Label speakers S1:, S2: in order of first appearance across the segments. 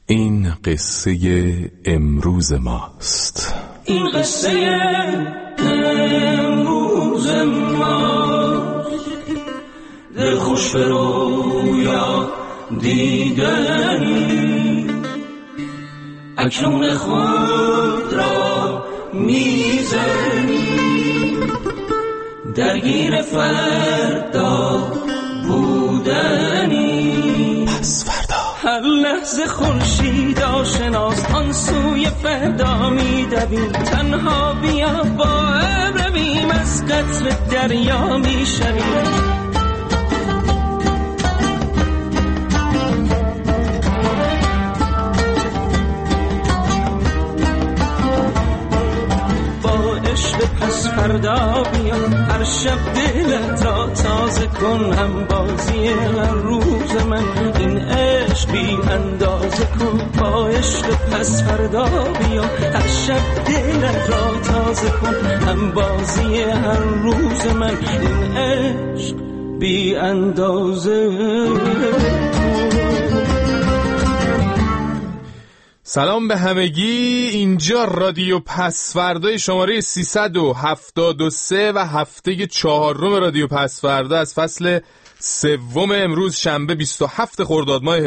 S1: این قصه امروز ماست.
S2: این قصه امروز ماست. دل خوش به رویا دیدنی، اکنون خود را میزنی، درگیر فردا بودنی.
S1: پس فردا
S2: هر لحظه خورشید آشناست، آن سوی فردا میدویم. تنها بیا با ابر رویم، از قطر دریا میشویم. پس فردا بیا، هر شب دلت را تازه کن. هم بازی هر روز من این عشق بی اندازه کن. با عشق پس فردا بیا، هر شب دلت را تازه کن. هم بازی هر روز من این عشق بی اندازه کن.
S1: سلام به همگی، اینجا رادیو پسفردا شماره 373 و هفته 4 رادیو پسفردا از فصل سوم. امروز شنبه 27 خرداد ماه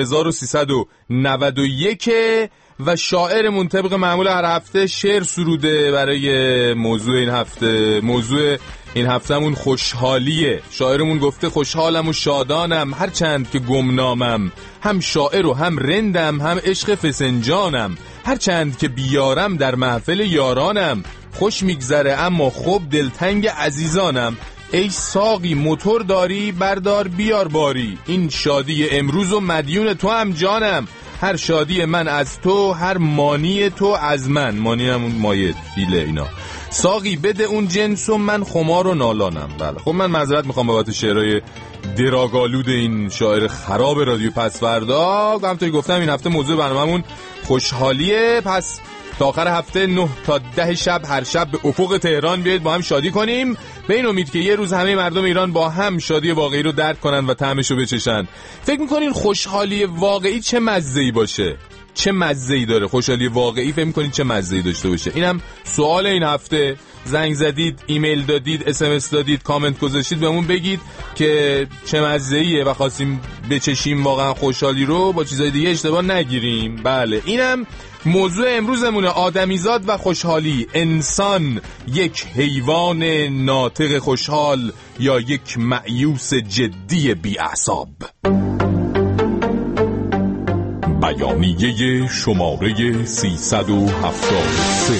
S1: 1391 و شاعرمون طبق معمول هر هفته شعر سروده برای موضوع این هفته. موضوع این هفتهمون خوشحالیه. شاعرمون گفته خوشحالم و شادانم هرچند که گمنامم، هم شاعر و هم رندم، هم عشق فسنجانم. هرچند که بیارم در محفل یارانم، خوش میگذره اما خب دلتنگ عزیزانم. ای ساقی موتور داری بردار بیار باری، این شادی امروز و مدیون تو هم جانم. هر شادی من از تو، هر مانی تو از من. مانی همون مایه فیله اینا. ساقی بده اون جنس و من خمار و نالانم. بله خب من معذرت میخوام بابت شعرهای دراگالود این شاعر خراب رادیو پسفردا. همونطوری گفتم این هفته موضوع برنامه‌مون خوشحالیه. پس تا آخر هفته 9 تا 10 شب هر شب به افق تهران بیایید با هم شادی کنیم، به این امید که یه روز همه مردم ایران با هم شادی واقعی رو درک کنن و طعمشو بچشن. فکر میکنین خوشحالی واقعی چه مزه‌ای باشه؟ چه مزه‌ای داره خوشحالی واقعی؟ فکر میکنین چه مزه‌ای داشته باشه؟ اینم سوال این هفته. زنگ زدید، ایمیل دادید، SMS دادید، کامنت گذاشتید، بهمون بگید که چه مزه‌ایه و خواستیم بچشیم واقعا خوشحالی رو، با چیزای دیگه اشتباه نگیریم. بله اینم موضوع امروزمونه، آدمیزاد و خوشحالی. انسان یک حیوان ناطق خوشحال یا یک مأیوس جدی بی‌اعصاب؟ بیانیه شماره 373.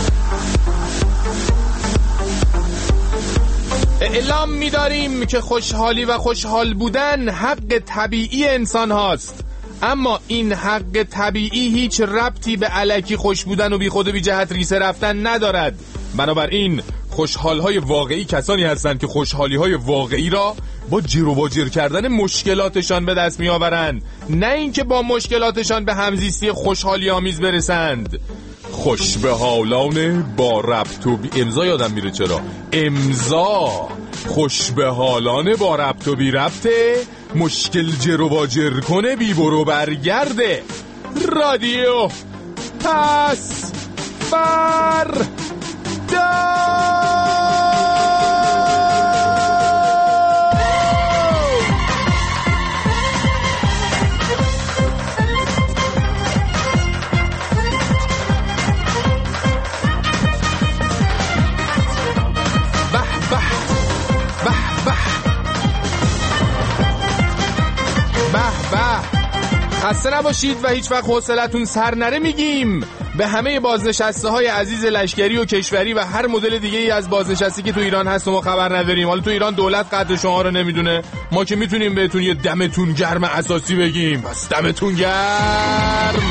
S1: اعلام می‌داریم که خوشحالی و خوشحال بودن حق طبیعی انسان هاست، اما این حق طبیعی هیچ ربطی به الکی خوش بودن و بی خود و بی جهت ریسه رفتن ندارد. بنابراین خوشحال‌های واقعی کسانی هستند که خوشحالی‌های واقعی را با جر و واجر کردن مشکلاتشان به دست می‌آورند، نه اینکه با مشکلاتشان به همزیستی خوشحالی آمیز برسند. خوش به حالان با ربط و بی امضا یادم میره چرا امضا. خوش به حالان با ربط و بی ربطه، مشکل جر و واجر کنه بی برو برگرده. رادیو پس فردا. خسته نباشید و هیچ وقت حوصلتون سر نره میگیم به همه بازنشسته های عزیز لشکری و کشوری و هر مدل دیگه ای از بازنشستی که تو ایران هست و ما خبر نداریم. حالا تو ایران دولت قدر شما رو نمیدونه، ما که میتونیم بهتون یه دمتون گرم اساسی بگیم. بس دمتون گرم.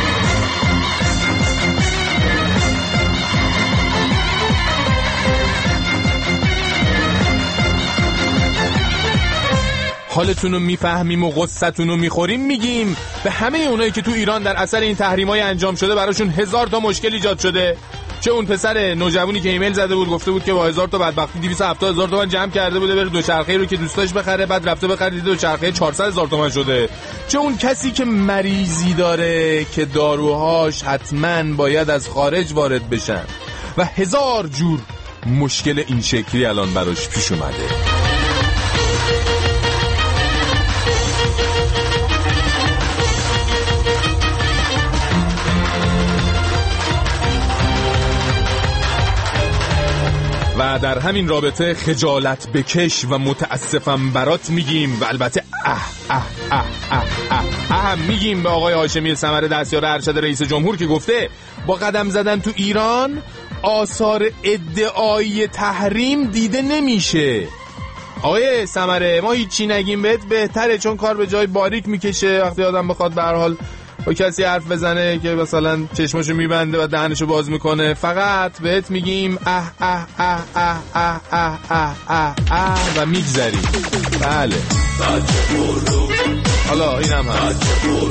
S1: حالتون رو میفهمیم و غصتون رو میخوریم. میگیم به همه اونایی که تو ایران در اثر این تحریم‌های انجام شده براشون 1000 تا مشکل ایجاد شده. چه اون پسر نوجوانی که ایمیل زده بود گفته بود که با 1000 تا بدبختی 270,000 تومان جمع کرده بوده بره دوچرخه‌ای رو که دوست داشت بخره، بعد رفته بخرید دوچرخه 400,000 تومان شده. چه اون کسی که مریضی داره که داروهاش حتما باید از خارج وارد بشن و 1000 جور مشکل این شکلی الان براش پیش اومده. و در همین رابطه خجالت بکش و متاسفم برات میگیم و البته میگیم به آقای هاشمی ثمره دستیار ارشد رئیس جمهور که گفته با قدم زدن تو ایران آثار ادعایی تحریم دیده نمیشه. آقای ثمره ما هیچی نگیم بهت بهتره، چون کار به جای باریک میکشه وقتی آدم بخواد به هر حال با کسی حرف بزنه که مثلا چشمشو میبنده و دهنشو باز میکنه. فقط بهت میگیم و میگذریم. بله حالا این هم هست.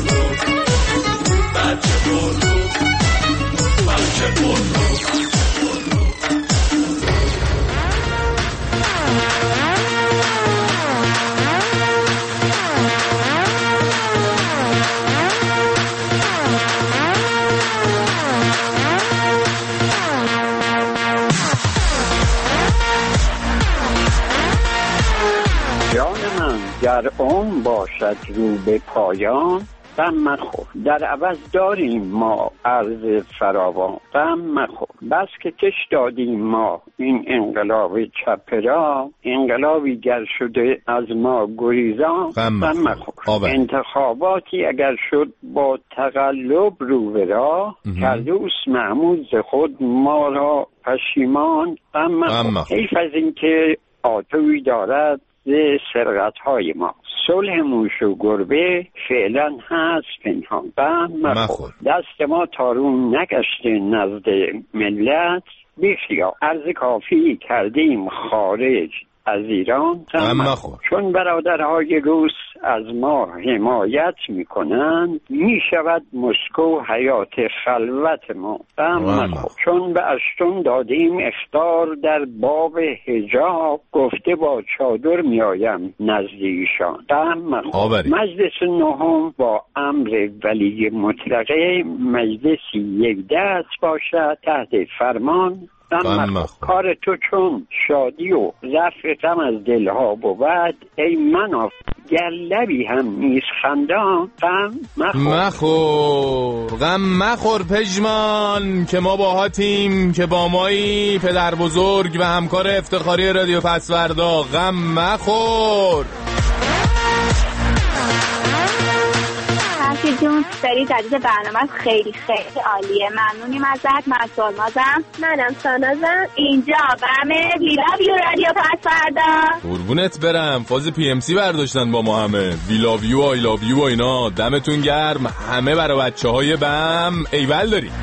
S3: در اون باشد رو به پایان غم مخور، در عوض داریم ما عرض فراوان غم مخور، بس که کش دادیم ما این انقلاب چپرا، انقلابی گر شده از ما گریزان غم مخور. انتخاباتی اگر شد با تقلب رو به راه، کردوس محمود ز خود ما را پشیمان غم مخور. حیف از این که آتوی دارد ز سرقت‌های ما، صلح موش و گربه فعلا هست پنهان غم مخور. دست ما تارون نگشته نزد ملت، بیخیا عرض کافی کردیم خارج از ایران غم مخور. چون برادرهای روس از ما حمایت میکنند، میشود مسکو حیات خلوت ما غم مخور. چون به اشتون دادیم اخطار در باب حجاب، گفته با چادر میایم نزد ایشان غم مخور. مجلس نهم با امر ولی مطلقه، مجلسی یک دست باشد تحت فرمان کار تو چون شادی و رفع غم از دلها بود، ای مناف گر لبی هم نیست خندان غم
S1: مخور. غم مخور پژمان که ما باهاتیم، که با مایی پدر بزرگ و همکار افتخاری رادیو پسوردا. غم مخور.
S4: جون سری جدید برنامه خیلی خیلی عالیه، ممنونیم ازت. من سانازم. منم سانازم. اینجا برنامه وی لاو یو رادیو پسوردا.
S1: قربونت برم. فاز پی ام سی برداشتن با ما همه، وی لاو یو آی لاو یو و اینا. دمتون گرم همه برای بچه‌های بم. ایول داریم.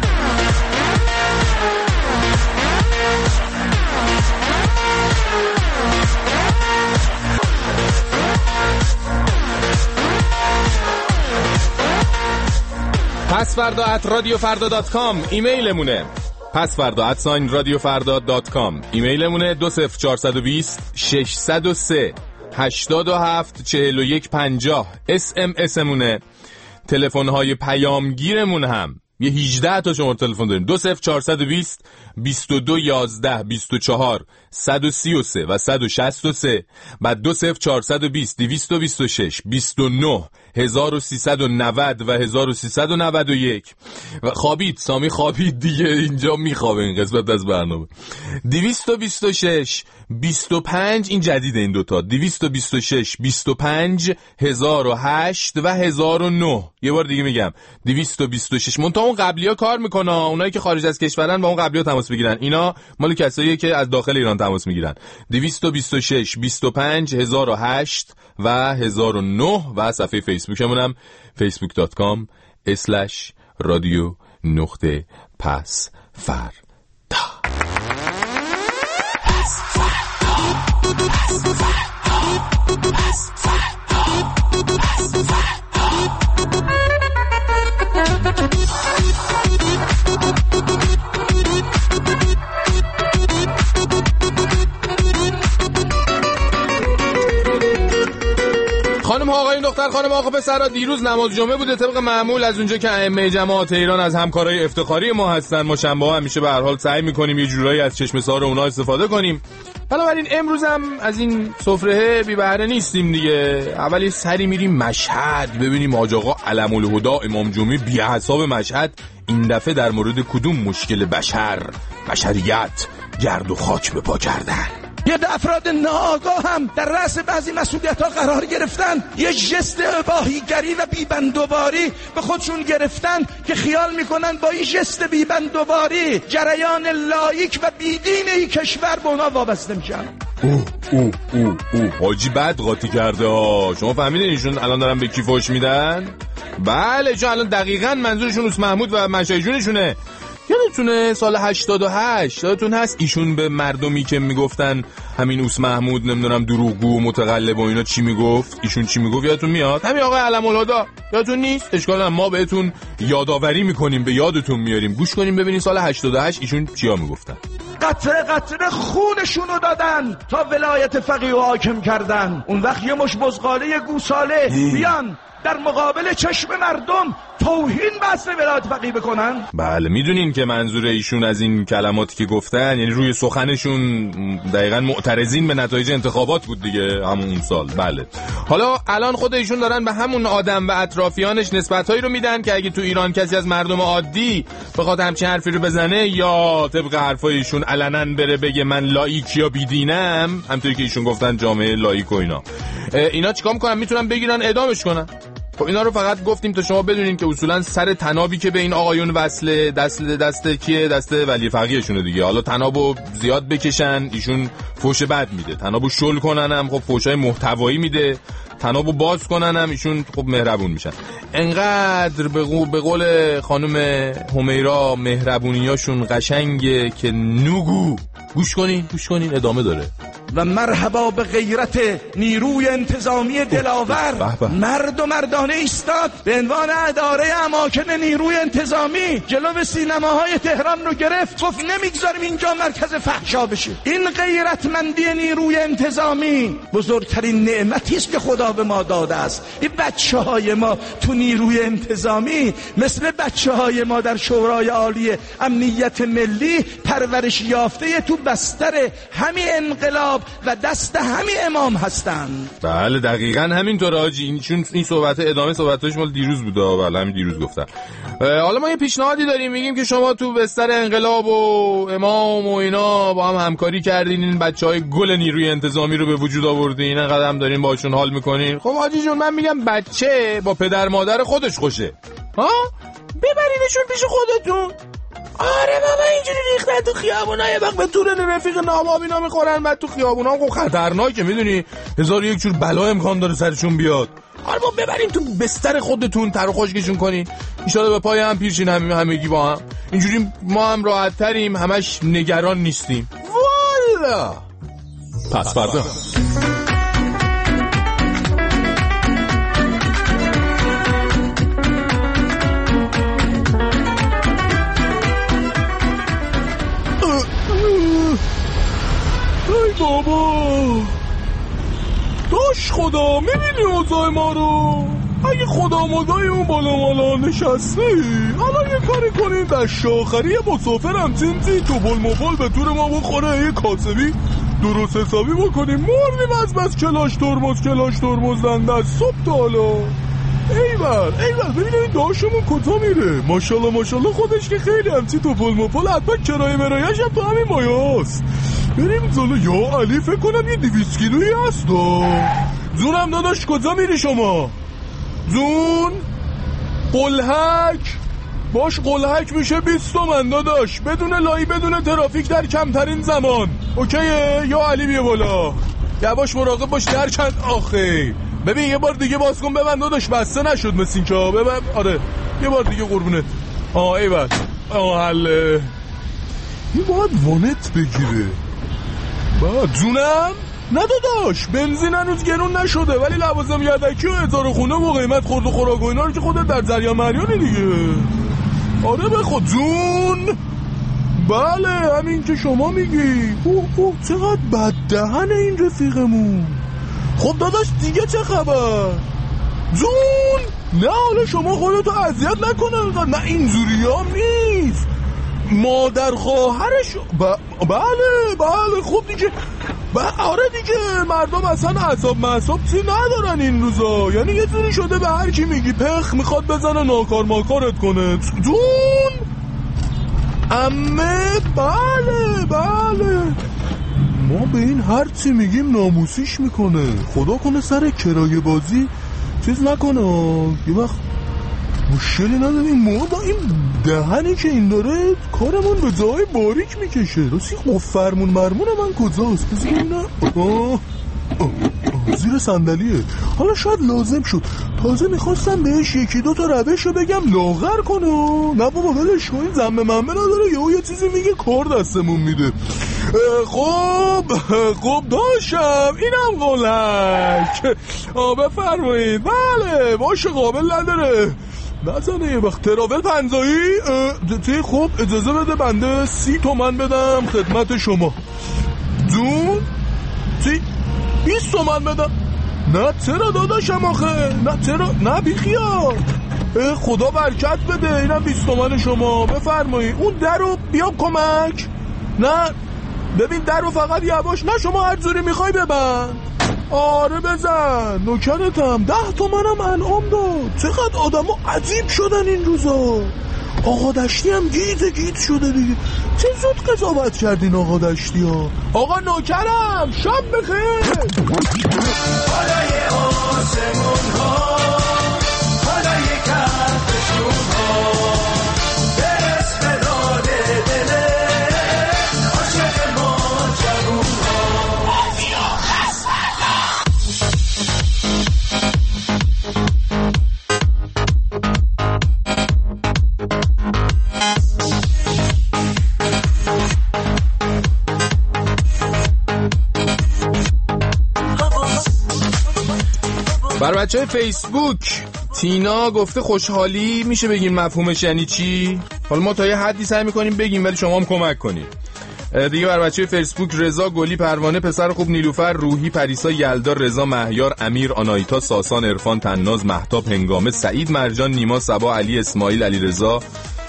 S1: pasvarda@radiofarda.com ایمیلمونه. pasvarda@radiofarda.com ایمیلمونه. 20420 603 87 41 50 SMS-مونه. تلفن‌های پیامگیرمون هم یه 18 تا شماره تلفن داریم. 20420 22 11 24 133 و 163. بعد 20420 226 29 1390 و 1391. و خوابید سامی، خوابید دیگه، اینجا میخوابه این قسمت از برنامه. 226 25 این جدیده این دوتا. 226 25 1008 و 1009. یه بار دیگه میگم 226. منتها اون قبلی ها کار میکنه، اونایی که خارج از کشورن با اون قبلی ها تماس بگیرن. اینا مال کساییه که از داخل ایران تماس میگیرن. 226 25 1008 و 1009. و صفحه فیسبوکمون هم facebook.com/radio.pasfarda. دختر خانم آقا پسرا، دیروز نماز جمعه بوده طبق معمول. از اونجا که ائمه جماعت ایران از همکارای افتخاری ما هستن، ما شنبه‌ها همیشه به هر حال سعی می‌کنیم یه جورایی از چشم سار اونها استفاده کنیم. بنابراین امروز هم از این سفره بی بهره نیستیم دیگه. اولی سری میریم مشهد ببینیم حاج آقا علم الهدی امام جمعه بی حساب مشهد این دفعه در مورد کدوم مشکل بشریت گرد و خاک به پا کردن.
S5: یه افراد ناآگاه هم در رأس بعضی مسئولیت‌ها قرار گرفتن، یه ژست اباحیگری و بی‌بندوباری به خودشون گرفتن که خیال میکنن با این ژست بی‌بندوباری جریان لاییک و بیدین این کشور به اونا وابسته میشن.
S1: حاجی بد قاطی کرده ها. شما فهمیدین ایشون الان دارن به کی فحش میدن؟ بله چون الان دقیقاً منظورشون اوس محمود و مشایخ جونشونه. یادتونه سال 88 یادتون هست ایشون به مردمی که میگفتن همین اوس محمود نمیدونم دروغگو و متقلب و اینا چی میگفت؟ ایشون چی میگفت یادتون میاد؟ همین آقای علم الهدی یادتون نیست؟ اشکال نداره ما بهتون یادآوری میکنیم، به یادتون میاریم. گوش کنیم ببینین سال 88 ایشون چیا میگفتن.
S5: قطره قطره خونشونو دادن تا ولایت فقیه و حاکم کردن. اون وقت یه مش بزغاله گوساله بیان در مقابل چشم مردم توهین بحث ولایت فقیه بکنن.
S1: بله میدونین که منظور ایشون از این کلماتی که گفتن یعنی روی سخنشون دقیقاً معترضین به نتایج انتخابات بود دیگه همون سال. بله حالا الان خود ایشون دارن به همون آدم و اطرافیانش نسبتایی رو میدن که اگه تو ایران کسی از مردم عادی بخواد همچین حرفی رو بزنه یا طبق حرفای ایشون علنا بره بگه من لاییک یا بیدینم، همونطوری که ایشون گفتن جامعه لاییک و اینا چیکار میکنن؟ میتونن بگیرن اعدامش کنن. خب اینا رو فقط گفتیم تا شما بدونین که اصولا سر تنابی که به این آقایون وصله دست کیه؟ دست ولی فقیهشونه دیگه. حالا تنابو زیاد بکشن ایشون فوش بد میده، تنابو شل کنن هم خب فوشای محتوایی میده، تنابو باز کنن هم ایشون خب مهربون میشن. انقدر به قول خانم همیرا مهربونیاشون قشنگه که نگو. گوش کنین ادامه داره.
S5: و مرحبا به غیرت نیروی انتظامی دلاور، مرد و مردانه ایستاد به عنوان اداره اماکن نیروی انتظامی جلو سینماهای تهران رو گرفت، گفت نمیگذاریم اینجا مرکز فحشا بشه. این غیرتمندی نیروی انتظامی بزرگترین نعمتی است که خدا به ما داده است. این بچه‌های ما تو نیروی انتظامی مثل بچه‌های ما در شورای عالی امنیت ملی پرورش یافته تو بستر همین انقلاب و دست همین امام هستن.
S1: بله دقیقاً همینطور حاجی. این صحبت ادامه صحبتش مال دیروز بوده. بله همین دیروز گفتم. حالا ما یه پیشنهادی داریم، میگیم که شما تو بستر انقلاب و امام و اینا با هم همکاری کردین، این بچهای گل نیروی انتظامی رو به وجود آوردین، این قدم دارین باشون حال میکنین. خب حاجی جون من میگم بچه با پدر مادر خودش خوشه ها، ببرینشون پیش خودتون. آره بابا اینجوری ریختن تو خیابونا، یه وقت به طور رفیق نامابینا میخورن، بعد تو خیابونا خب خطرناکه، میدونی 1001 جور بلا امکان داره سرشون بیاد. آره ما ببرین تو بستر خودتون تر و خشکشون کنین، ان شاءالله به پای هم پیرشین همگی با هم، اینجوری ما هم راحت تریم، همش نگران نیستیم. والا پس فردا بابا داش خدا میبینی اوضاع ما رو؟ اگه خدا مدای اون بالا مالا نشسته الان یه کاری کنیم در شاخری مسافر هم تینتی تو بلموبال به طور ما بخوره، یه کاسبی درست حسابی بکنیم، مردیم از بس کلاش ترمز دنده از صبح تا حالا. ایول ببینید داشمون کجا میره. ماشاءالله خودش که خیلی همچی تو بلموبال حتما کرایه مرایش هم تو همین مایاست. بریم زالا. یا علی فکر کنم یه 200 کیلویی هست. زونم داداش کجا میری شما؟ زون قلحک باش، قلحک میشه 20 تومن داداش، بدون لایی بدون ترافیک در کمترین زمان. اوکیه؟ یا علی بیا بالا، یواش مراقب باش در چند. آخه ببین یه بار دیگه باز کن ببند داداش، بسته نشد مثل این که ببند. آره یه بار دیگه قربونت. ایول حله این باید وانت بگیره. بعد جونم نه داداش بنزین هنوز گرون نشده، ولی لوازم یدکی و اجاره خونه و قیمت خورد و خوراک و اینا رو که خودت در جریان مریانی دیگه. آره به خود جون. بله همین که شما میگی. اوه چقدر بددهن این رفیقمون. خب داداش دیگه چه خبر؟ جون نه حالا شما خودتو اذیت نکنه، نه اینجوری ها نیست. مادر خواهرش بله خب دیگه آره دیگه، مردم اصلا عصب چی ندارن این روزا، یعنی یه جوری شده به هر کی میگی پخ میخواد بزنه ناکار ماکارت کنه. جون امه بله ما به این هر چی میگیم ناموسیش میکنه، خدا کنه سر کرایه بازی چیز نکنه، یه وقت مشکلی نداریم. ما با این دهنی که این داره کارمون به جای باریک میکشه. راستی فرمون مرمون من کجاست؟ بزنیم نه زیر صندلیه. حالا شاید لازم شد، تازه میخواستم بهش یکی دو تا روش رو بگم لاغر کنه. نه بابا ولش کن، این ذمه ممه نداره، یه چیزی میگه کار دستمون میده. خب داشتم اینم قلک. بفرمایید. بله باشه قابل نداره نزنه. یه وقت تراول 50 خب اجازه بده بنده 30 تومن بدم خدمت شما. جون 20 تومن بدم. نه چرا داداشم آخه، نه چرا، نه بیخیال. خدا برکت بده، اینم 20 تومن شما. بفرمایید. اون در رو بیام کمک. نه ببین در رو فقط یواش، نه شما هر جوری میخوای ببند. آره بزن نوکرتم. 10 تومنم انعام داد. چقدر آدمو عجیب شدن این روزا. آقا دشتی هم گیت شده دیگه. چه زود قضاوت کردین آقا دشتی ها. آقا نوکرم شب بخیر.
S2: بالای آسمون ها، بالای کهکشون ها، برس به داد دل عاشق ما جوون ها.
S1: بر بچه های فیسبوک تینا گفته خوشحالی میشه بگیم مفهومش یعنی چی؟ حالا ما تا یه حدی سعی میکنیم بگیم ولی شما هم کمک کنید دیگه. بر بچه های فیسبوک رضا گلی پروانه پسر خوب نیلوفر روحی پریسا یلدا رضا مهیار امیر آنایتا ساسان عرفان تناز مهتاب هنگامه سعید مرجان نیما صبا علی اسماعیل علی رضا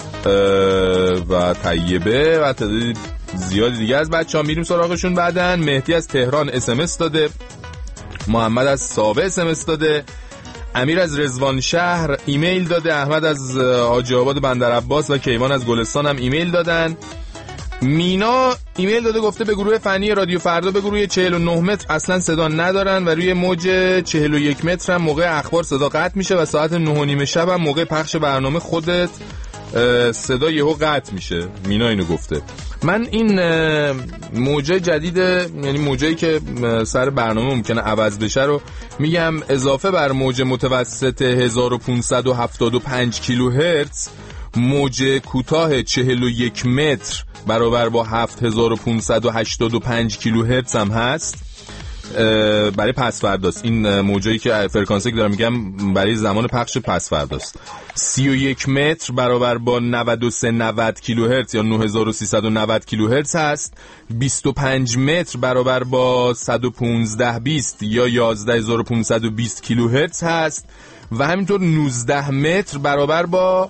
S1: و طیبه و تعداد زیادی دیگه از بچه‌ها میریم سراغشون. بعدن مهدی از تهران اس داده، محمد از ساوه اس داده، امیر از رضوان شهر ایمیل داده، احمد از حاجی آباد بندر عباس و کیوان از گلستان هم ایمیل دادن. مینا ایمیل داده گفته به گروه فنی رادیو فردا بگو روی 49 متر اصلا صدا ندارن و روی موج 41 متر هم موقع اخبار صدا قطع میشه و ساعت 9:30 شب هم موقع پخش برنامه خودت صدا یهو قطع میشه. مینا اینو گفته. من این موجه جدید، یعنی موجه‌ای که سر برنامه ممکنه عوض بشه رو میگم اضافه بر موج متوسط 1575 کیلوهرتز، موج کوتاه 41 متر برابر با 7585 کیلوهرتز هم هست برای پس فرداست. این موجایی که فرکانسی که دارم میگم برای زمان پخش پس فرداست. 31 متر برابر با 9390 کیلوهرتز یا 9390 کیلوهرتز هست. 25 متر برابر با 11520 یا 11520 کیلوهرتز هست و همینطور 19 متر برابر با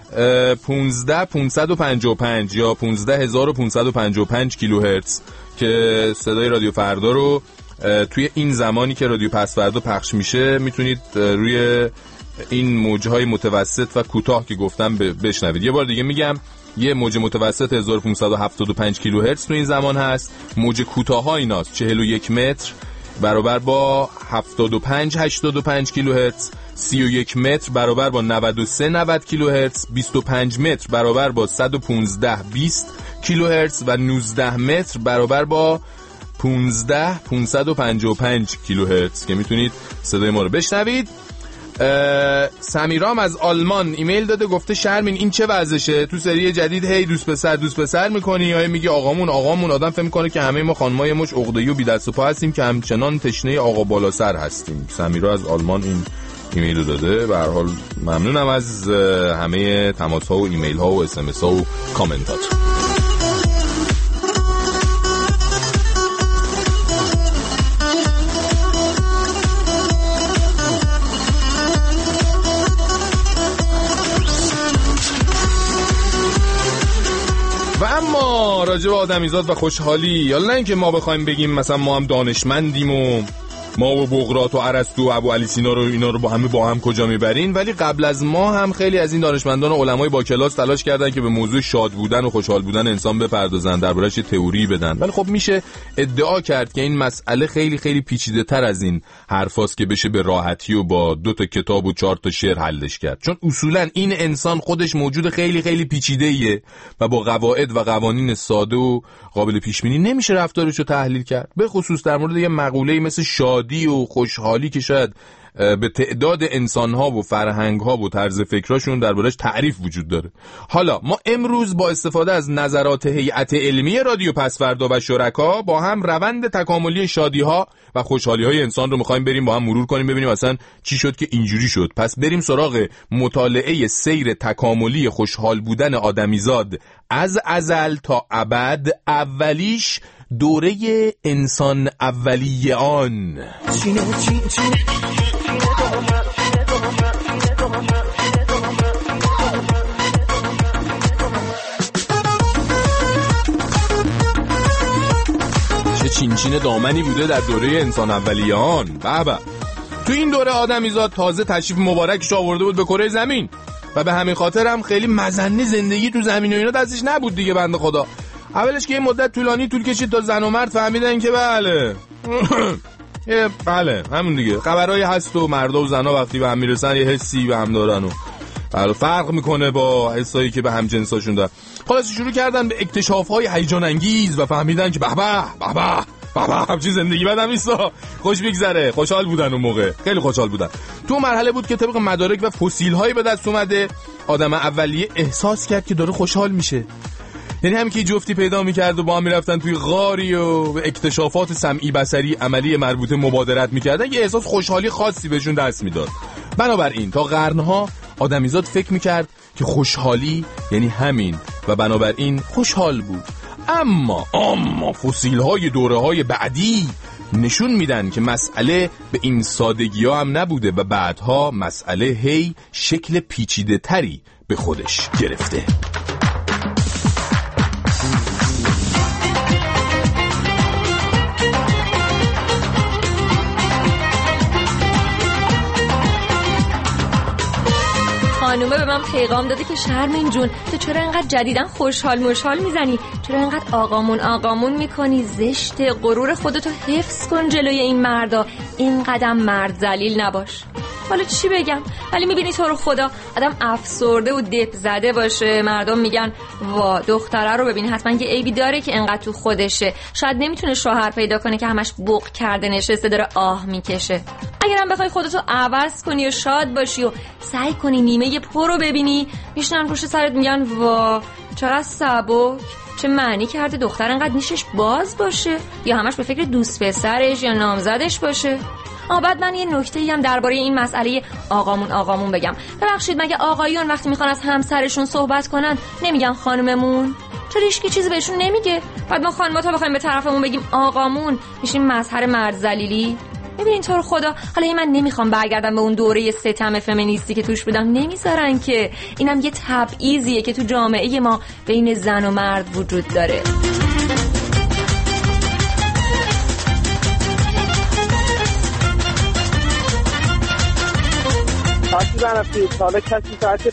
S1: 15555 یا 15555 کیلوهرتز که صدای رادیو فردا رو توی این زمانی که رادیو پس فردا پخش میشه میتونید روی این موجهای متوسط و کوتاه که گفتم بشنوید. یه بار دیگه میگم، یه موج متوسط 1575 کیلوهرتز تو این زمان هست. موج کوتاه ها ایناست 41 متر برابر با 7585 کیلوهرتز، 31 متر برابر با 9390 کیلوهرتز، 25 متر برابر با 11520 کیلوهرتز و 19 متر برابر با 15555 کیلوهرتز که میتونید صدای ما رو بشنوید. سمیرام از آلمان ایمیل داده گفته شرمین این چه وضعشه؟ تو سری جدید هی دوست پسر میکنی یا میگی آقامون؟ آدم فهم میکنه که همه ما خانمای مش عقده‌ای و بی دست و پا هستیم که همچنان تشنه آقا بالا سر هستیم. سمیرا از آلمان این ایمیل رو داده. به هر حال ممنونم از همه تماس ها و ایمیل ها و اس ام اس ها و کامنتات. و اما راجع به آدمیزاد و خوشحالی، یالا نه اینکه ما بخوایم بگیم مثلا ما هم دانشمندیم و ما و بقراط و ارسطو و ابو علی سینا رو اینا رو با هم کجا میبرین، ولی قبل از ما هم خیلی از این دانشمندان و علمای با کلاس تلاش کردن که به موضوع شاد بودن و خوشحال بودن انسان بپردازن، دربارش تئوری بدن. ولی خب میشه ادعا کرد که این مسئله خیلی خیلی پیچیده تر از این حرفاست که بشه به راحتی و با 2 تا کتاب و 4 تا شعر حلش کرد، چون اصولا این انسان خودش موجود خیلی خیلی پیچیده‌ایه و با قواعد و قوانین ساده و قابل پیش بینی نمیشه رفتارش رو تحلیل کرد، به خصوص در مورد یه مقوله‌ای مثل شادی و خوشحالی که شاید به تعداد انسان‌ها و فرهنگ‌ها و طرز فکراشون دربارش تعریف وجود داره. حالا ما امروز با استفاده از نظرات هیئت علمی رادیو پس‌فردا و شرکا با هم روند تکاملی شادی‌ها و خوشحالی‌های انسان رو می‌خوایم بریم با هم مرور کنیم، ببینیم اصلا چی شد که اینجوری شد. پس بریم سراغ مطالعه سیر تکاملی خوشحال بودن آدمیزاد از ازل تا ابد. اولیش دوره انسان اولیه‌ان. چه چینچین دامنی بوده در دوره انسان اولیه‌ان. بابا تو این دوره آدمیزاد تازه تشریف مبارکش آورده بود به کره زمین و به همین خاطر هم خیلی مزنه زندگی تو زمین و اینا دستش نبود دیگه. بنده خدا اولش که یه مدت طول کشید تا زن و مرد فهمیدن که بله همون دیگه خبرای هست و مردا و زنا وقتی به هم میرسن یه حسی به هم دارن و فرق میکنه با حسایی که به هم جنساشون دارن. خلاص شروع کردن به اکتشاف‌های هیجان انگیز و فهمیدن که بابا همچین زندگی بدم نیستا، خوش بگذره. خوشحال بودن اون موقع، خیلی خوشحال بودن. تو مرحله بود که طبق مدارک و فسیل‌هایی به دست اومده آدم اولیه احساس کرد که داره خوشحال میشه. یعنی هم که جفتی پیدا میکرد و با هم میرفتن توی غاری و به اکتشافات سمعی بصری عملی مربوطه مبادرت میکردن، یه احساس خوشحالی خاصی بهشون دست میداد. بنابراین تا قرنها آدمیزاد فکر میکرد که خوشحالی یعنی همین و بنابراین خوشحال بود. اما فسیل‌های دوره‌های بعدی نشون میدن که مسئله به این سادگی ها هم نبوده و بعدها مسئله هی شکل پیچیده تری به خودش گرفته.
S6: خانومه به من پیغام داده که شرمین جون تو چرا اینقدر جدیدن خوشحال میزنی، چرا اینقدر آقامون میکنی، زشت، غرور خودتو حفظ کن جلوی این مردا، اینقدر مرد ذلیل نباش. حالا چی بگم؟ ولی میبینی تو رو خدا آدم افسرده و دپ زده باشه، مردم میگن وا دختره رو ببینی حتما یه عیبی داره که انقدر تو خودشه، شاید نمیتونه شوهر پیدا کنه که همش بوق کرده نشسته داره آه میکشه. اگرم بخوای خودتو عوض کنی و شاد باشی و سعی کنی نیمه پر رو ببینی، میشنن پشت سرت میگن وا چقدر سبک، چه معنی کرده دختر انقدر نیشش باز باشه یا همش به فکر دوست پسرش یا نامزدش باشه. بعد من یه نکته‌ای هم درباره این مسئله آقامون بگم. ببخشید مگه آقایون وقتی میخوان از همسرشون صحبت کنن نمیگن خانممون؟ چرا هیچکی چیزی بهشون نمیگه؟ بعد ما خانم‌ها بخوایم به طرفمون بگیم آقامون میشیم مظهر مرد ذلیلی؟ ببین تو رو خدا، حالا من نمیخوام برگردم به اون دوره ستم فمینیستی که توش بودم، نمیذارن که. اینم یه تبعیضیه که تو جامعه ما بین زن و مرد وجود داره.
S7: حالا کسی ساعت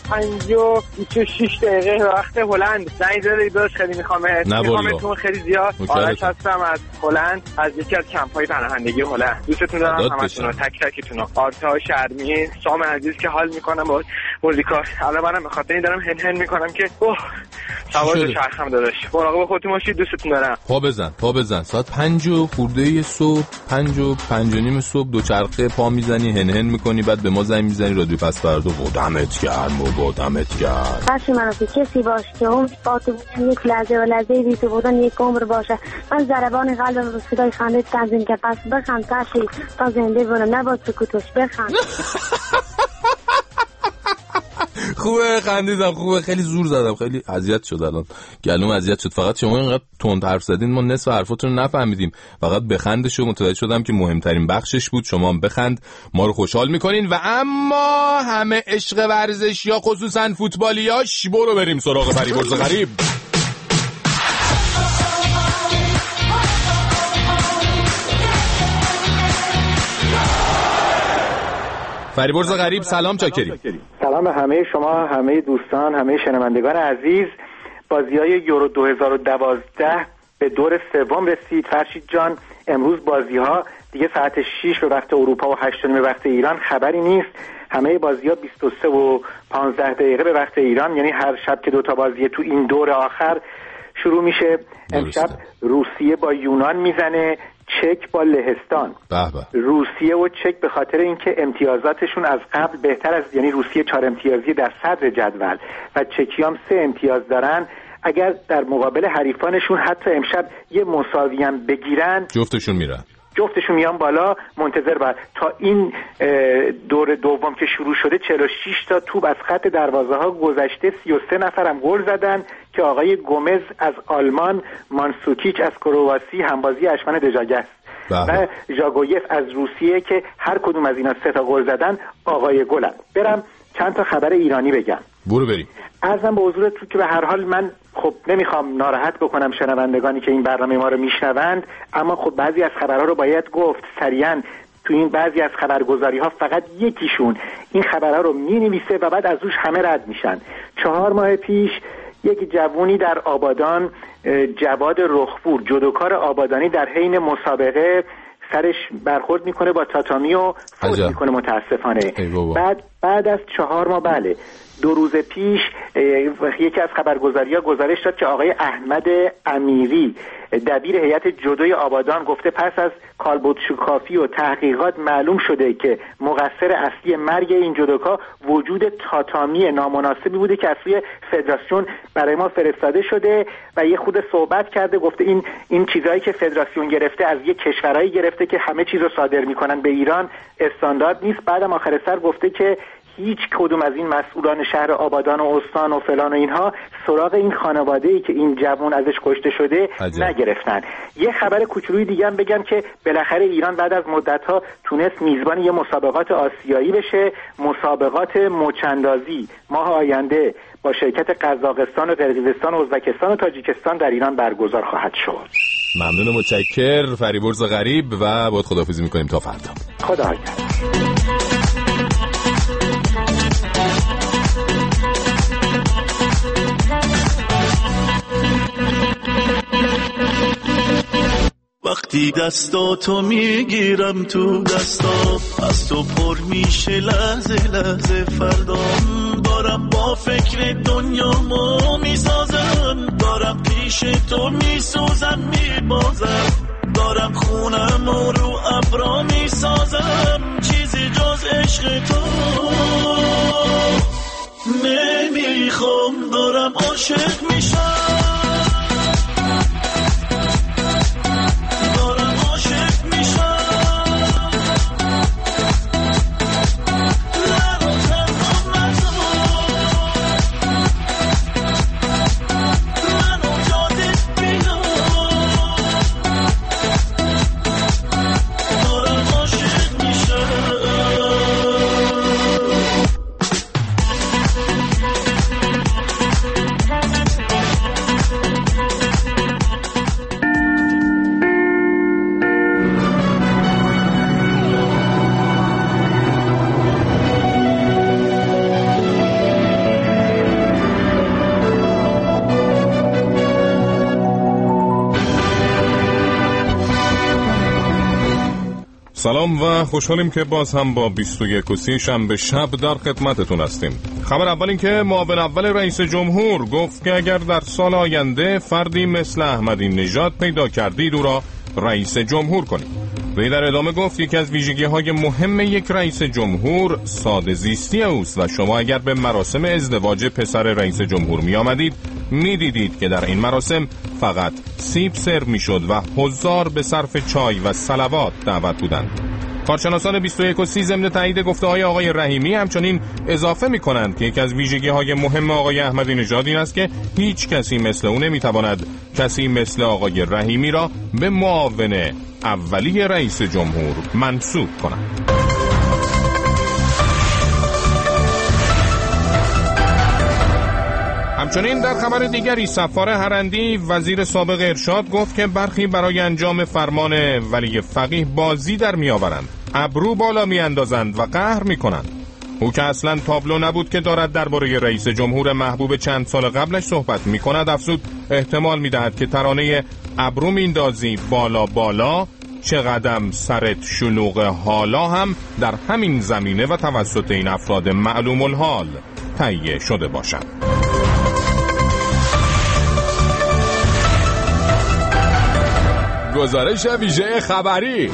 S7: 5:26 وقت هلند زنگ زده داشت، خیلی میخوامتون خیلی زیاد. آرش هستم از هلند، از یکی از کمپ‌های پناهندگی هلند. دوستتون دارم همتون، تک تکتون. آرتا، شرمین، سام عزیز که حال میکنم با موزیکا. الان منم به خاطر این دارم هن میکنم که سوار چرخم داداش. مراقب خودتون باشید، دوستتون دارم.
S1: پا بزن ساعت 5 خورده صبح، 5:05 صبح دو چرخه پا میزنی، هن میکنی، بعد به ما زنگ میزنی رادیو پس‌فردا. دمت گرم.
S4: بخشی منافی کسی باش که اون با تو یک لحظه بی تو بودن یک عمر باشه. من ضربان قلبم رو صدای خنده تنظیم که پس بخند تشی تا زنده بونم، نباد سکوتش بخند.
S1: خوبه خندیدم، خوبه. خیلی زور زدم، خیلی اذیت شد، الان گلوم اذیت شد. فقط شما اینقدر تند حرف زدین ما نصف حرفاتون رو نفهمیدیم. فقط بخندش رو متوجه شدم که مهمترین بخشش بود. شما هم بخند، ما رو خوشحال میکنین. و اما همه عشق ورزش یا خصوصا فوتبالیاش، برو بریم سراغ فریبرز غریب. فریبرز غریب سلام چاکریم.
S8: سلام به همه شما، همه دوستان، همه شنوندگان عزیز. بازی‌های یورو 2012 به دور سوم رسید. فرشید جان، امروز بازی‌ها دیگه ساعت 6 به وقت اروپا و 8 به وقت ایران خبری نیست. همه بازی‌ها 23 و 15 دقیقه به وقت ایران، یعنی هر شب که 2 تا بازی تو این دور آخر شروع میشه. امشب روسیه با یونان میزنه، چک با لهستان. روسیه و چک به خاطر اینکه امتیازاتشون از قبل بهتر از، یعنی روسیه 4 امتیازی در صدر جدول و چکیام 3 امتیاز دارن. اگر در مقابل حریفانشون حتی امشب یه مساوی هم بگیرن،
S1: جفتشون
S8: میان بالا. منتظر باید تا این دور دوم که شروع شده 46 تا توپ از خط دروازه ها گذشته، 33 نفر هم گل زدن که آقای گومز از آلمان، مانسوکیچ از کرواسی، همبازی اشمن دژاگست و ژاگویف از روسیه که هر کدوم از اینا 3 تا گل زدن آقای گلن. برم چند تا خبر ایرانی بگم.
S1: بریم.
S8: عرضم به حضورتون که به هر حال من خب نمیخوام ناراحت بکنم شنوندگانی که این برنامه ما رو میشنوند، اما خب بعضی از خبرها رو باید گفت سریعا. تو این بعضی از خبرگزاری ها فقط یکیشون این خبرها رو مینویسه و بعد از روش همه رد میشن. 4 ماه پیش یک جوونی در آبادان، جواد رخپور، جودوکار آبادانی، در حین مسابقه سرش برخورد میکنه با تاتامی و فوت میکنه متاسفانه. بعد از 4 ماه، بله 2 روز پیش، یکی از خبرگزاری‌ها گزارش داد که آقای احمد امیری، دبیر هیئت جودوی آبادان، گفته پس از کالبدشکافی و تحقیقات معلوم شده که مقصر اصلی مرگ این جودوکا وجود تاتامی نامناسبی بوده که از سوی فدراسیون برای ما فرستاده شده و یه خود صحبت کرده. گفته این چیزایی که فدراسیون گرفته از یه کشورایی گرفته که همه چیز رو صادر میکنن به ایران، استاندارد نیست. بعدم آخر سر گفته که هیچ کدوم از این مسئولان شهر آبادان و استان و فلان و اینها سراغ این خانواده‌ای که این جوان ازش کشته شده نگرفتن. یه خبر کوچولوی دیگه هم بگم که بالاخره ایران بعد از مدت‌ها تونست میزبان یه مسابقات آسیایی بشه. مسابقات مچ‌اندازی ماه آینده با شرکت قزاقستان و قرقیزستان و ازبکستان و تاجیکستان در ایران برگزار خواهد شد.
S1: ممنون، متشکر فریبرز غریب و باید خداحافظی می‌کنیم تا فردا.
S8: خدا نگهدار.
S9: وقتی دستاتو میگیرم تو دستام، از تو پر میشه لحظه لحظه فردام. دارم با فکر دنیامو میسازم، دارم پیش تو میسوزم میبازم، دارم خونم رو ابرا میسازم. چیزی جز عشق تو نمیخوام، دارم عاشق میشم.
S1: سلام و خوشحالیم که باز هم با 21 شنبه شب در خدمتتون هستیم. خبر اول این که معاون اول رئیس جمهور گفت که اگر در سال آینده فردی مثل احمدی نژاد پیدا کردید او را رئیس جمهور کنید. وی در ادامه گفت یکی از ویژگی‌های مهم یک رئیس جمهور ساده زیستی اوست و شما اگر به مراسم ازدواج پسر رئیس جمهور می آمدید می دیدید که در این مراسم فقط سیب سرو می شد و حضار به صرف چای و صلوات دعوت بودند. کارشناسان 21 ضمن تایید گفته‌های آقای رحیمی همچنین اضافه می‌کنند که یکی از ویژگی‌های مهم آقای احمدی نژاد این است که هیچ کسی مثل او نمی‌تواند کسی مثل آقای رحیمی را به معاون اولی رئیس جمهور منصوب کند. همچنین در خبر دیگری صفار هرندی وزیر سابق ارشاد گفت که برخی برای انجام فرمان ولی فقیه بازی در میآورند. ابرو بالا میاندازند و قهر میکنند. او که اصلا تابلو نبود که دارد درباره رئیس جمهور محبوب چند سال قبلش صحبت میکند، افزود احتمال میدهد که ترانه ابرو میندازی بالا بالا چه قدم سرت شلوغ حالا هم در همین زمینه و توسط این افراد معلوم الحال تهیه شده باشد. گزارش ویژه خبری.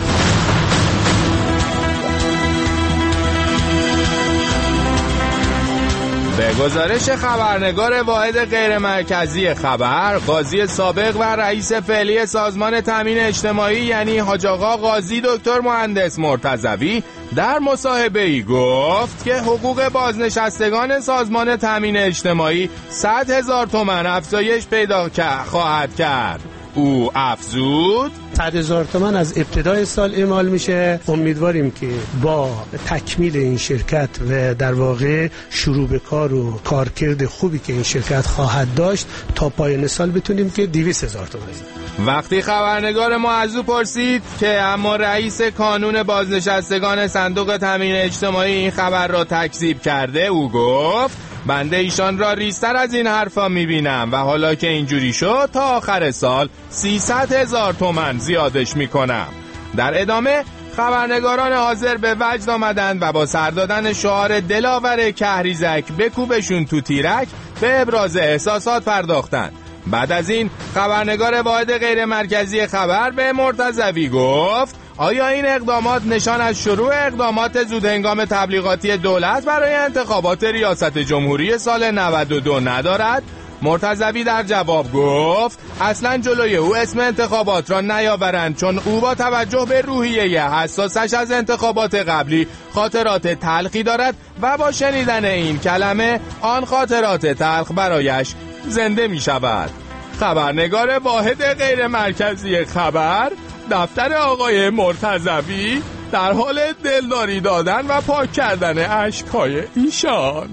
S1: به گزارش خبرنگار واحد غیر مرکزی خبر، قاضی سابق و رئیس فعلی سازمان تامین اجتماعی یعنی حاج آقا قاضی دکتر مهندس مرتضوی در مصاحبه‌ای گفت که حقوق بازنشستگان سازمان تامین اجتماعی 100,000 تومان افزایش پیدا خواهد کرد. او افزود
S10: 100,000 تومان از ابتدای سال اعمال میشه. امیدواریم که با تکمیل این شرکت و در واقع شروع به کار و کارکرد خوبی که این شرکت خواهد داشت تا پایان سال بتونیم که 200,000 تومان.
S1: وقتی خبرنگار ما از او پرسید که اما رئیس کانون بازنشستگان صندوق تامین اجتماعی این خبر را تکذیب کرده، او گفت بنده ایشان را ریزتر از این حرفا میبینم و حالا که اینجوری شد تا آخر سال 300,000 تومان زیادش میکنم. در ادامه خبرنگاران حاضر به وجد آمدند و با سر دادن شعار دلاور کهریزک بکوبشون تو تیرک به ابراز احساسات پرداختند. بعد از این خبرنگار واحد غیر مرکزی خبر به مرتضوی گفت آیا این اقدامات نشان از شروع اقدامات زودهنگام تبلیغاتی دولت برای انتخابات ریاست جمهوری سال 92 ندارد؟ مرتضوی در جواب گفت اصلا جلوی او اسم انتخابات را نیاورند، چون او با توجه به روحیه حساسش از انتخابات قبلی خاطرات تلخی دارد و با شنیدن این کلمه آن خاطرات تلخ برایش زنده می شود. خبرنگار واحد غیر مرکزی خبر، دفتر آقای مرتضوی، در حال دلداری دادن و پاک کردن اشک‌های ایشان.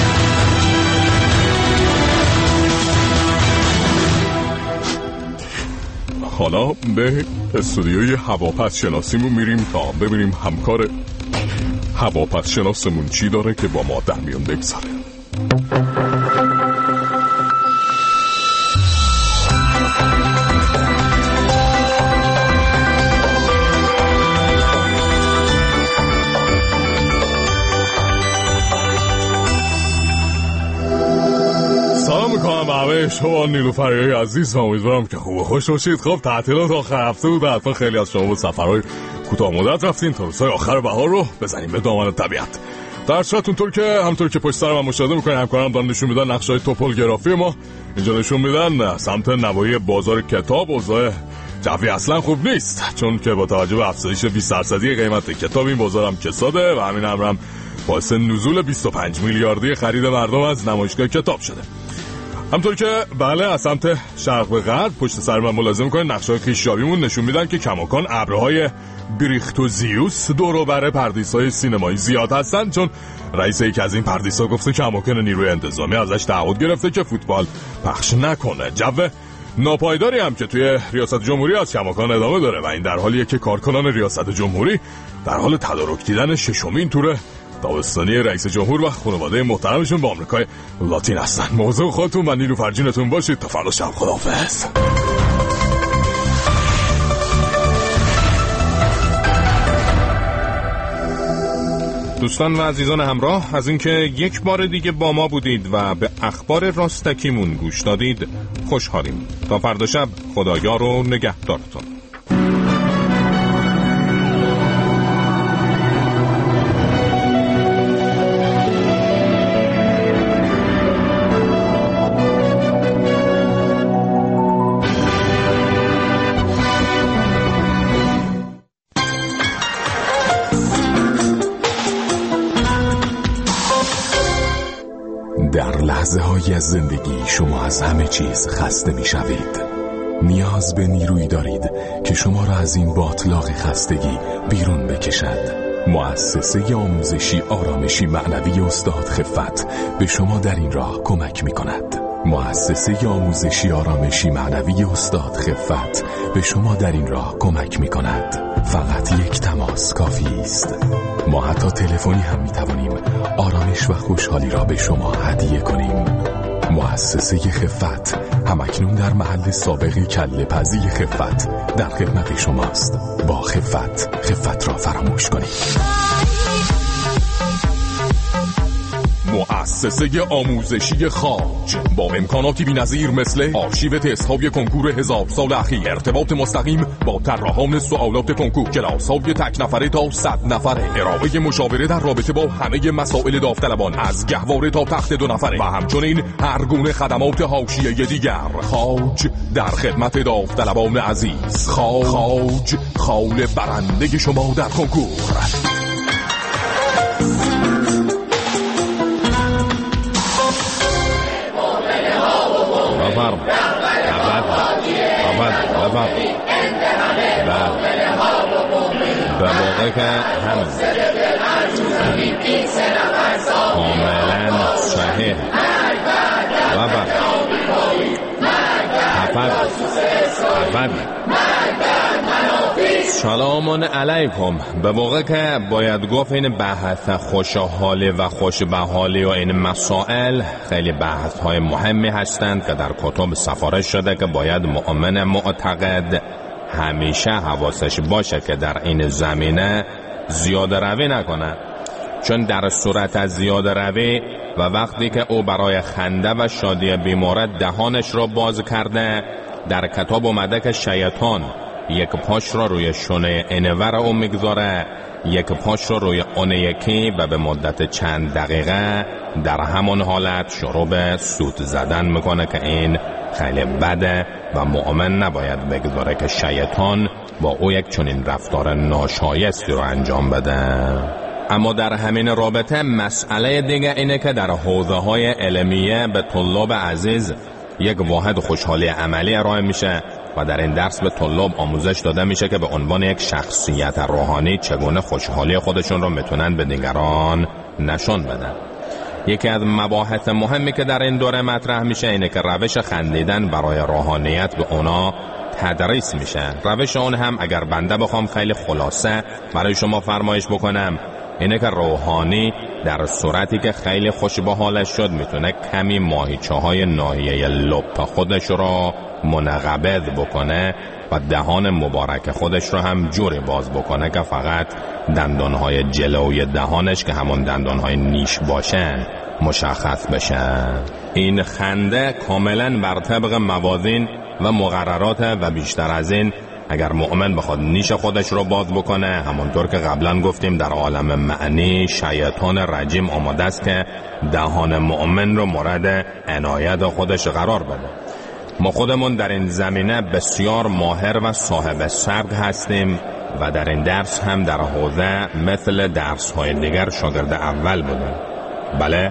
S1: حالا به استودیوی هواپس شناسیمون میریم تا ببینیم همکار هواپس شناسمون چی داره که با ما در میون بگذاره. سلام میکنم همه شما نیلوفریای عزیز و امیدوارم که خوب و خوش باشید. خب تعطیلات آخر هفته بود، حتما خیلی از شما با سفرهای کوتاه مدت رفتین تا روزهای آخر بهار رو بزنیم به دامن طبیعت. در صورت همونطور که پشت سر من مشاهده میکنین همکارم دارن نشون میدن نقشه‌های توپولگرافی ما اینجا نشون میدن. سمت نواحی بازار کتاب اوضاع جوی اصلا خوب نیست، چون که با توجه به افزایش 20% قیمت کتاب این بازار هم کساده و همین امرم باعث نزول 25 میلیاردی خرید مردم از نمایشگاه کتاب شده. همطور که بله از سمت شرق به غرب پشت سر من ملاحظه می‌کنید نقشه‌های خویش‌یابیمون نشون میدن که کماکان ابرهای بریخت و زیوس دور و بر پردیس‌های سینمایی زیاد هستن، چون رئیس یکی از این پردیس‌ها گفته کماکان نیروی انتظامی ازش تعهد گرفته که فوتبال پخش نکنه. جو ناپایداری هم که توی ریاست جمهوری از کماکان ادامه داره و این در حالیه که کارکنان ریاست جمهوری در حال تدارک دیدن ششمین تور تابستانی رئیس جمهور و خانواده محترمشون با آمریکای لاتین هستن. موضوع خودتون و نیلوفر جونتون باشید تا فردا شب. خداحافظ. دوستان و عزیزان همراه، از اینکه یک بار دیگه با ما بودید و به اخبار راستکیمون گوش دادید خوشحالیم. تا فردا شب خدایار و نگهدارتون. در لحظه هایی از زندگی شما از همه چیز خسته می شوید. نیاز به نیرویی دارید که شما را از این باطلاق خستگی بیرون بکشد. مؤسسه آموزشی آرامشی معنوی استاد خفت به شما در این راه کمک می کند.
S11: مؤسسه آموزشی آرامشی معنوی استاد خفت به شما در این راه کمک می کند. فقط یک تماس کافی است. ما حتی تلفنی هم می توانیم آرامش و خوشحالی را به شما هدیه کنیم. مؤسسه خفت همکنون در محل سابق کله پزی خفت در خدمت شماست. با خفت را فراموش کنید. مؤسسه آموزشی خاج با امکاناتی بی‌نظیر مثل آرشیو تست‌های کنکور 1000 سال اخیر، ارتباط مستقیم با طراحان سوالات کنکور، کلاس‌های تک نفره تا 100 نفره، ارائه مشاوره در رابطه با همه مسائل داوطلبان از گهواره تا تخت 2 نفره و همچنین هر گونه خدمات حاشیه‌ای دیگر. خاج در خدمت داوطلبان عزیز. خاج خال برنده شما در کنکور.
S1: به موقع که همه کاملا صحیح و سلام علیکم. به موقع که باید گفت این بحث خوشحالی و خوشبحالی و این مسائل خیلی بحث های مهمی هستند که در کتب سفارش شده که باید مؤمن معتقد همیشه حواسش باشه که در این زمینه زیاده روی نکنه، چون در صورت از زیاده روی و وقتی که او برای خنده و شادی بیمارد دهانش را باز کرده، در کتاب اومده که شیطان یک پاش را روی شونه انور او میگذاره، یک پاش را روی اون یکی و به مدت چند دقیقه در همون حالت شروع به سوت زدن میکنه که این خیلی بده و مؤمن نباید بگذاره که شیطان با او یک چنین رفتار ناشایستی رو انجام بده. اما در همین رابطه مسئله دیگه اینه که در حوزه های علمیه به طلاب عزیز یک واحد خوشحالی عملی ارائه میشه و در این درس به طلاب آموزش داده میشه که به عنوان یک شخصیت روحانی چگونه خوشحالی خودشون رو میتونن به دیگران نشون بدن. یکی از مباحث مهمی که در این دوره مطرح میشه اینه که روش خندیدن برای روحانیت به اونا تدریس میشه. روش اون هم اگر بنده بخوام خیلی خلاصه برای شما فرمایش بکنم اینه که روحانی در صورتی که خیلی خوش به حالش شد میتونه کمی ماهیچه های ناحیه لپ خودش رو منقبض بکنه و دهان مبارک خودش رو هم جوری باز بکنه که فقط دندانهای جلوی دهانش که همون دندانهای نیش باشن مشخص بشن. این خنده کاملا بر طبق موازین و مقررات و بیشتر از این اگر مؤمن بخواد نیش خودش رو باز بکنه، همونطور که قبلا گفتیم در عالم معنی شیطان رجیم آماده است که دهان مؤمن رو مورد عنایت خودش قرار بده. ما خودمون در این زمینه بسیار ماهر و صاحب سبق هستیم و در این درس هم در حوزه مثل درس های دیگر شاگرد اول بودیم. بله؟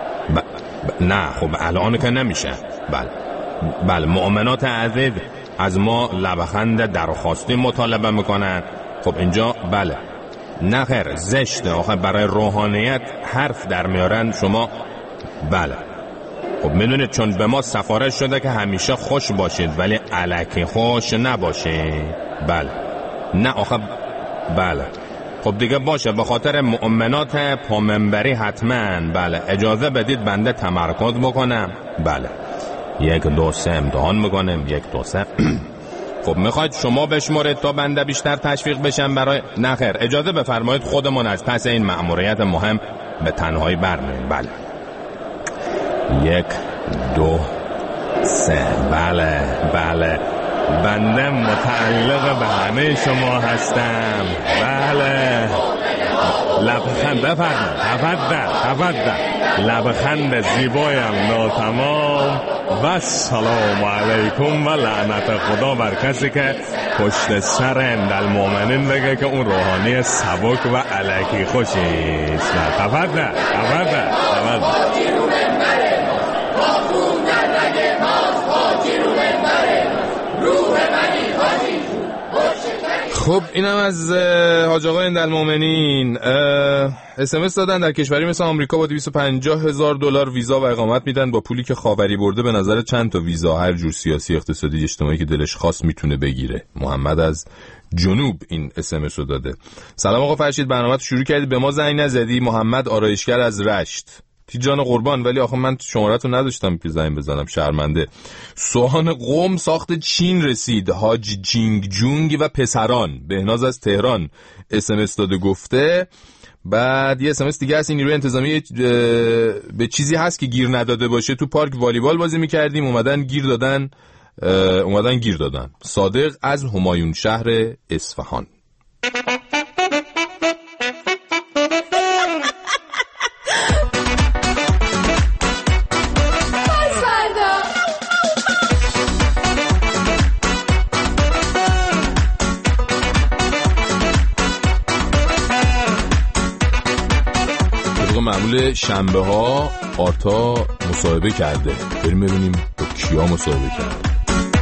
S1: نه خب الان که نمیشه. بله مؤمنات عزیز از ما لبخند درخواستی مطالبه میکنن. خب اینجا بله نه خیر زشته آخه برای روحانیت حرف در میارن شما. بله خب میدونید چون به ما سفارش شده که همیشه خوش باشید ولی الکی خوش نباشید. بله نه آخه بله خب دیگه باشه به خاطر مؤمنات پامنبری حتما. بله اجازه بدید بنده تمرکز بکنم. بله 1 2 3 امتحان میکنم 1 2 3 خب میخواید شما بشمارید تا بنده بیشتر تشویق بشم برای نخیر اجازه بفرمایید خودمون از پس این مأموریت مهم به تنهایی برمیم. بله 1 2 3 بله بنده متعلق به همه شما هستم. بله لبخند بفرمایید تفضل لبخند زیبایم ناتمام و سلام علیکم و لعنت خدا بر کسی که پشت سر اندل مومنین بگه که اون روحانی سبک و الکی خوشیست. تفضل خب اینم از حاج آقا هندالمومنین. SMS دادن در کشوری مثل آمریکا با $250,000 ویزا و اقامت میدن، با پولی که خاوری برده به نظر چند تا ویزا هر جور سیاسی اقتصادی اجتماعی که دلش خواست میتونه بگیره. محمد از جنوب این SMS رو داده. سلام آقا فرشید، برنامه‌تو شروع کردی به ما زنگ نزدی. محمد آرایشگر از رشت. جان قربان، ولی آخه من شماره‌تو نداشتم که زنگ بزنم، شرمنده. سوهان قم ساخت چین رسید، حاج جینگ جونگ و پسران. بهناز از تهران SMS داده گفته. بعد یه SMS دیگه هست، این نیروی انتظامی به چیزی هست که گیر نداده باشه. تو پارک والیبال بازی می‌کردیم، اومدن گیر دادن. صادق از همایون شهر اصفهان. معمول شنبه ها آرتا مصاحبه کرده، بریم ببینیم با کیا مصاحبه کرده.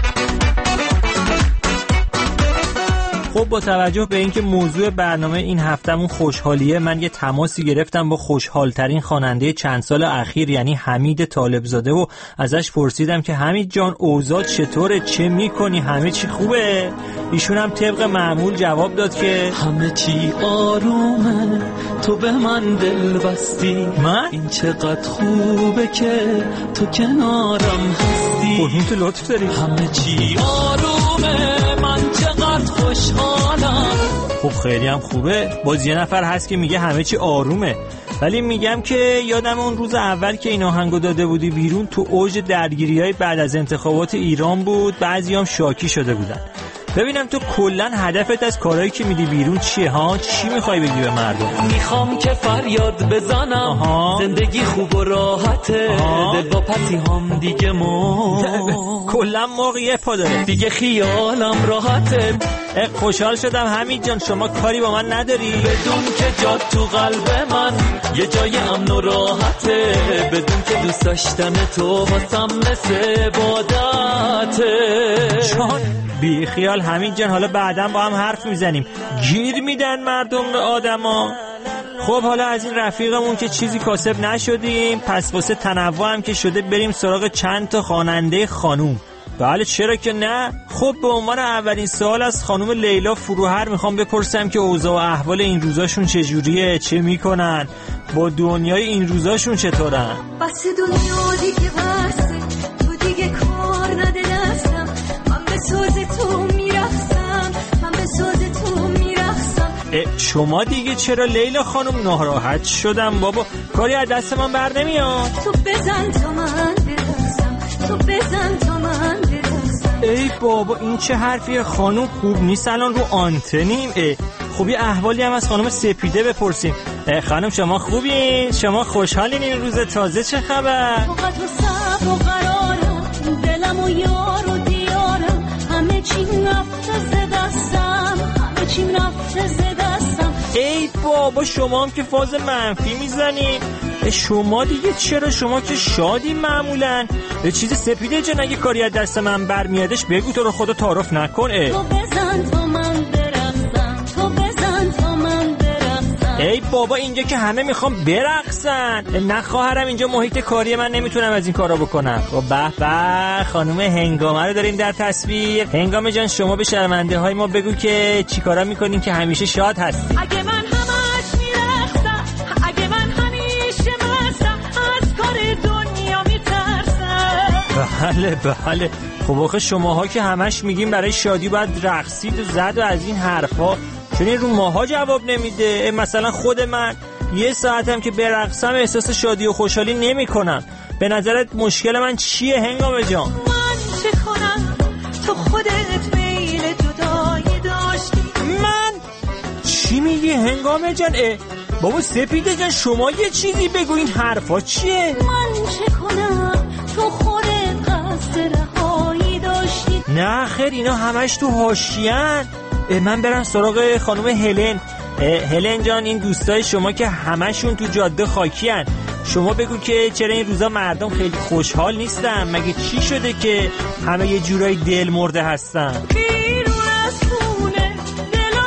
S12: خب با توجه به اینکه موضوع برنامه این هفتمون خوشحالیه، من یه تماسی گرفتم با خوشحالترین خواننده چند سال اخیر، یعنی حمید طالبزاده، و ازش پرسیدم که حمید جان اوضاع چطوره، چه میکنی، همه چی خوبه؟ ایشون هم طبق معمول جواب داد که
S2: همه چی آرومه، تو به من دل بستی،
S12: من؟
S2: این چقدر خوبه که تو کنارم هستی،
S12: قربون تو لطف داری.
S2: همه چی آرومه، من چقدر خوشحالم.
S12: خب خیلی هم خوبه. باز یه نفر هست که میگه همه چی آرومه، ولی میگم که یادم اون روز اول که این آهنگو داده بودی بیرون، تو اوج درگیری‌های بعد از انتخابات ایران بود، بعضیام شاکی شده بودن. ببینم تو کلن هدفت از کارهایی که میدی بیرون چیه ها؟ چی میخوای بگی به مردم؟
S2: میخوام که فریاد بزنم، زندگی خوب و راحته، دل با پتی هم دیگه
S12: کلن موقعیه پا داره
S2: دیگه، خیالم راحته.
S12: خوشحال شدم حمید جان، شما کاری با من نداری؟
S2: بدون که جات تو قلب من یه جای امن و راحته، بدون که دوست داشتن تو واسم مثل عبادته.
S12: جان بی خیال حمید جان، حالا بعداً با هم حرف میزنیم. گیر میدن مردم به آدما. خب حالا از این رفیقمون که چیزی کاسب نشدیم، پس واسه تنوع هم که شده بریم سراغ چند تا خواننده خانوم. بله چرا که نه. خب به عنوان اولین سوال از خانم لیلا فروهر میخوام بپرسم که اوضاع و احوال این روزاشون چجوریه، چه میکنن، با دنیای این روزاشون چطورن؟
S13: بس دنیا دیگه بسه، تو دیگه کار نده دستم، من به سوز تو میرخصم، من به سوز تو میرخصم.
S12: شما دیگه چرا لیلا خانم؟ ناراحت شدم بابا، کاری از دست من بر نمیاد.
S13: تو بزن تا من برخصم، تو بزن تا من برخصم.
S12: ای بابا این چه حرفیه خانم؟ خوب نیست الان رو آنتنیم. خب یه احوالی هم از خانم سپیده بپرسیم. خانم شما خوبین؟ شما خوشحالین این روز تازه؟ چه خبر؟
S13: فقط و صبر و قرارم، دلم و یار و دیارم، همه چی رفته ز دستم، همه چی رفته ز دستم.
S12: ای بابا شما هم که فاز منفی میزنین. شما دیگه چرا؟ شما که شادی معمولا. چیز سپیده جان اگه کاری از دست من برمیادش بگو، تو رو خدا تعارف نکن.
S13: تو بزن تا من برقصم، تو بزن تا من برقصم.
S12: ای بابا اینجا که همه میخوام برقصن. نه خواهرم اینجا محیط کاری من، نمیتونم از این کارا بکنم. و به به خانم هنگامه رو داریم در تصویر. هنگامه جان شما به شرمنده های ما بگو که چی کارا میکنین که همیشه شاد هستی.
S13: اگه من همش میرقصم، اگه من همیشه مستم، از کار دنیا میترسم.
S12: بله بله. خب آخه شماها که همش میگیم برای شادی باید رقصید و زد و از این حرفا، چون این رو ماها جواب نمیده. مثلا خود من یه ساعتم که برقصم احساس شادی و خوشحالی نمی کنم. به نظرت مشکل من چیه هنگامه جان؟
S13: من چه کنم؟ تو خودت میل جدایی داشتی.
S12: من؟ چی میگی هنگامه جان؟ بابا سپیده جان شما یه چیزی بگو، این حرفا چیه؟
S13: من چه کنم؟ تو خودت قصد رهایی داشتی.
S12: نه خیر اینا همش تو حاشیه‌ان. من برم سراغ خانم هلن. هلن جان این دوستای شما که همشون تو جاده خاکیان، شما بگو که چرا این روزا مردم خیلی خوشحال نیستن؟ مگه چی شده که همه یه جورایی دل مرده هستن؟
S13: بیرون از خونه دل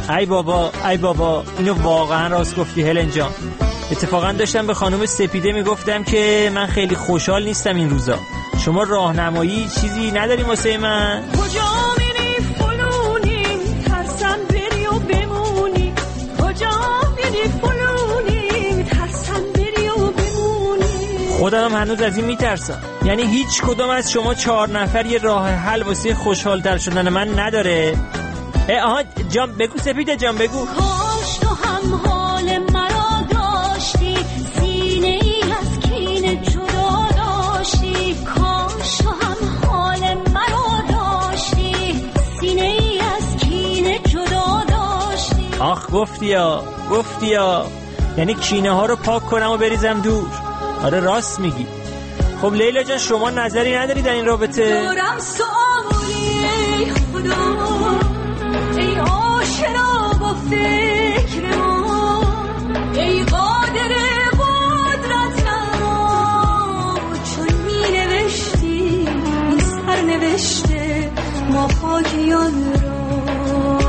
S12: ای بابا اینو واقعا راست گفتی هلن جان. اتفاقا داشتم به خانم سپیده میگفتم که من خیلی خوشحال نیستم این روزا. شما راهنمایی چیزی نداری واسه من؟
S13: کجا میری فلونی ترسم بری و بمونی، کجا میری فلونی ترسم بری و بمونی.
S12: خودم هنوز از این میترسم. یعنی هیچ کدوم از شما 4 نفر یه راه حل واسه خوشحال‌تر شدن من نداره؟ آها جان بگو سپیده جان بگو.
S13: کاش تو هم حال مرا داشتی، سینه ای از کینه جدا داشتی. کاش تو هم حال مرا داشتی، سینه ای از کینه جدا داشتی.
S12: آخ گفتی ها. یعنی کینه ها رو پاک کنم و بریزم دور. آره راست میگی. خب لیلا جان شما نظری نداری در این رابطه؟
S13: دارم سوالی ای خدا، ای آشنا با فکر ما، ای قادر قدرت ما. چون می نوشتی این سر نوشته ما خاکیان را،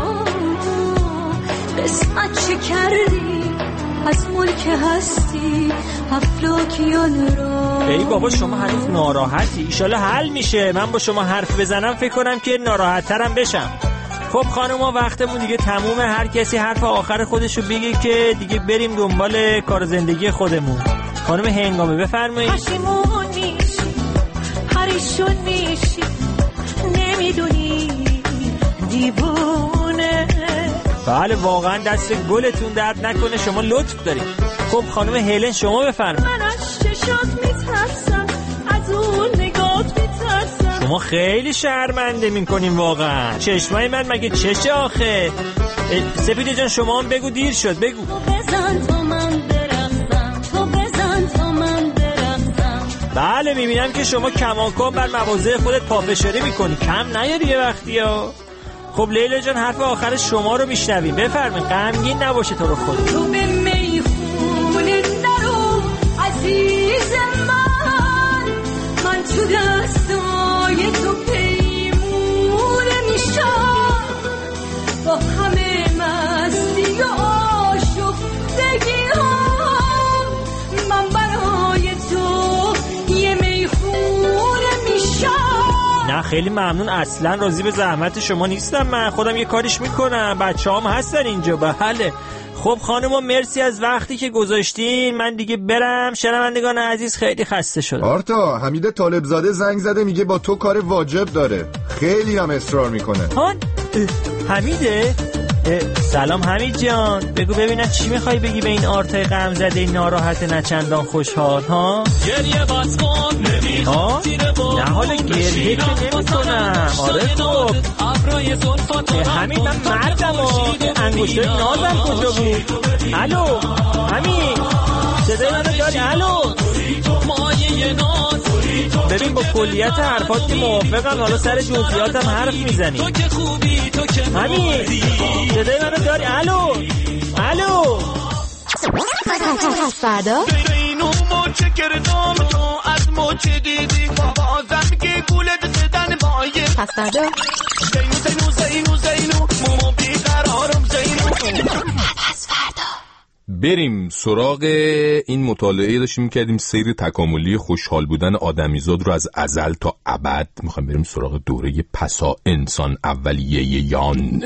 S13: قسمت چه کردی از ملک هستی افلاکیان را.
S12: ای بابا شما هنوز ناراحتی؟ ایشالا حل میشه. من با شما حرف بزنم فکر کنم که ناراحت‌ترم بشم. خب خانوما وقتمون دیگه تمومه. هر کسی حرف آخر خودشو بگه که دیگه بریم دنبال کار زندگی خودمون. خانم هنگامه بفرمایید.
S13: پشیمون میشی، پریشون میشی، نمیدونی دیوونه.
S12: بله واقعا دست گلتون درد نکنه، شما لطف دارید. خب خانم هلن شما بفرمایید.
S13: من از چشات میترسم، از اون نگات میترسم.
S12: شما خیلی شرمنده میکنین واقعا. چشمای من مگه چشه آخه؟ سپیده جان شما هم بگو، دیر شد بگو.
S13: تو بزن تا من برقصم، تو بزن تا من برقصم.
S12: بله میبینم که شما کماکان بر مواضع خودت پافشاری میکنی، کم نیاری یه وقتی ها. خب لیلا جان حرف آخر شما رو میشنویم، بفرمایید. غمگین نباشه تو رو خود.
S13: تو به میخونه نرو عزیز من تو دستای تو پیمونه میشم، با همه مستی و آشفتگی هم من برای تو یه میخونه میشم.
S12: نه خیلی ممنون، اصلا راضی به زحمت شما نیستم. من خودم یه کاریش میکنم، بچه هم هستن اینجا. بله خب خانوما مرسی از وقتی که گذاشتین. من دیگه برم. شنوندگان عزیز خیلی خسته شدم.
S14: آرتا حمید طالبزاده زنگ زده میگه با تو کار واجب داره، خیلی هم اصرار میکنه.
S12: حمیده؟ سلام حمید جان، بگو ببینم چی میخوای بگی به این آرتای غم زده ناراحت نچندان خوشحال ها؟
S9: گریه بس کن نمیخوام
S12: نه حالا گریه که نمی کنم. آره خب حمید من مردم انگوشتای نازم کجا بود؟ الو حمید صدای منو داری؟ الو ببین با کلیت حرفات که موافقم، حالا سر جزئیاتم حرف میزنی. حمید صدای منو داری؟ الو
S6: پس فردا
S9: اینو موچه کردم تو از موچه دیدی بازم که گولت زدن مایه.
S6: پس فردا
S9: زینو مو بیقرارم زینو.
S6: پس فردا
S1: بریم سراغ این مطالعه داشتیم میکردیم سیر تکاملی خوشحال بودن آدمیزاد رو از ازل تا ابد. میخوام بریم سراغ دوره پسا انسان اولیه یان.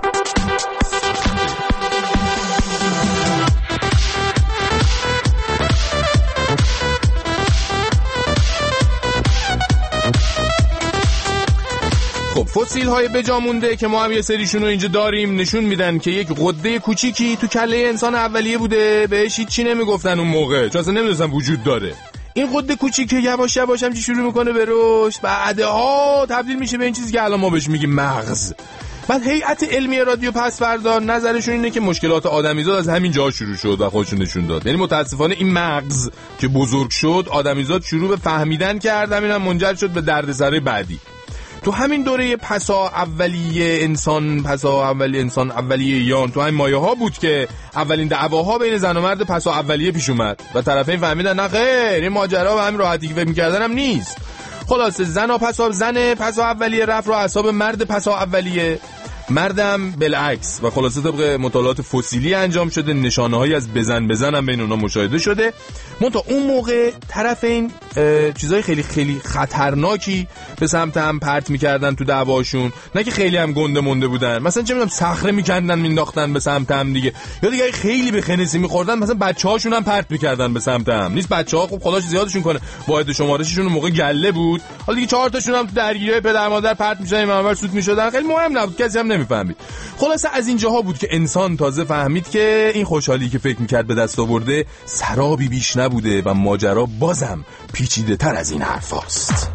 S1: خب فسیل های بجا مونده که ما هم یه سریشون رو اینجا داریم نشون میدن که یک غده کوچیکی تو کله انسان اولیه بوده، بهش هیچی نمیگفتن اون موقع چون اصلا نمیدونستن وجود داره. این غده کوچیک که یواش یواش هم شروع میکنه به رشد، بعدها تبدیل میشه به این چیزی که الان ما بهش میگیم مغز. بعد هیئت علمی رادیو پس فردا نظرشون اینه که مشکلات آدمیزاد از همین جا شروع شد و خودشون نشون داد. یعنی متاسفانه این مغز که بزرگ شد، آدمیزاد شروع به فهمیدن کرد، همینم منجر شد به دردسرای بعدی. تو همین دوره پسا اولیه انسان اولیه یان، تو همین مایه ها بود که اولین دعواها بین زن و مرد پسا اولیه پیش اومد و طرفین فهمیدن نه خیر این ماجرا به همین راحتی که فکر می‌کردن هم نیست. خلاصه زن پسا اولیه رفت رو اعصاب مرد پسا اولیه مردم بالعکس و خلاصه طبق مطالعات فسیلی انجام شده نشانه‌هایی از بزن هم بین اونها مشاهده شده. منتها اون موقع طرف این چیزای خیلی خیلی خطرناکی به سمت هم پرت می‌کردن تو دعواشون، نه که خیلی هم گنده مونده بودن، مثلا چه می‌دونم صخره می‌کندن مینداختن به سمت هم دیگه، یا دیگه خیلی به خنثی می‌خوردن مثلا بچه‌هاشون هم پرت می‌کردن به سمت هم. نیست بچه‌ها خب خداش زیادشون کنه، واحد شمارششون موقع گله بود، حالا دیگه 4 تاشون هم تو درگیری پدر مادر پرت می‌شدن، اول سود می‌شدن، خیلی مهم نبود، کسی هم نمی‌فهمید. خلاصه از اینجاها بود که انسان تازه فهمید که این خوشحالی که فکر می‌کرد به دست آورده سرابی بیش نبوده و ماجرا بازم پیچیده‌تر از این حرفاست.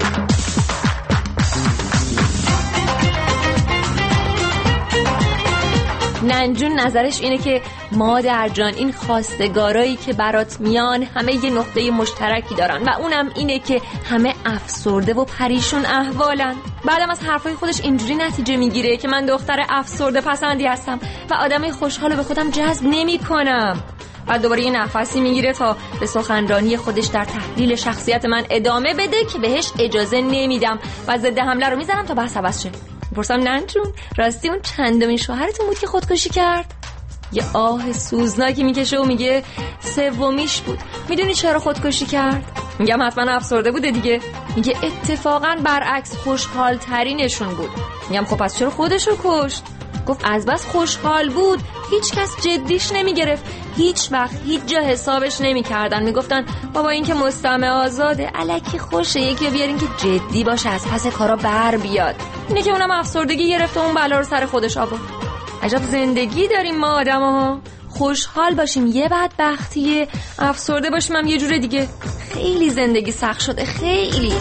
S6: ننجون نظرش اینه که مادر جان این خواستگارایی که برات میان همه یه نقطه مشترکی دارن و اونم اینه که همه افسرده و پریشون احوالن. بعدم از حرفای خودش اینجوری نتیجه میگیره که من دختر افسرده پسندی هستم و آدمای خوشحالو به خودم جذب نمی‌کنم. بعد دوباره یه نفسی میگیره تا به سخنرانی خودش در تحلیل شخصیت من ادامه بده که بهش اجازه نمیدم و ضد حمله رو میزنم تا بحث عوض شه. پرسم ننجون راستی اون چندمین شوهرتون بود که خودکشی کرد؟ یه آه سوزناکی میکشه و میگه سومیش بود. میدونی چرا خودکشی کرد؟ میگم حتما افسرده بوده دیگه. میگه اتفاقا برعکس خوشحال ترینشون بود. میگم خب پس چرا خودش رو کشت؟ گفت از بس خوشحال بود هیچ کس جدیش نمیگرفت، هیچ وقت هیچ جا حسابش نمیکردن، میگفتن بابا این که مستمع آزاده الکی خوشه، یکی بیارین که جدی باشه از پس کارا بر بیاد. اینه که اونم افسردگی گرفته اون بلا رو سر خودش آورد. عجب زندگی داریم ما آدم‌ها، خوشحال باشیم یه بدبختیه، افسرده باشیم هم یه جور دیگه. خیلی زندگی سخت شده، خیلی.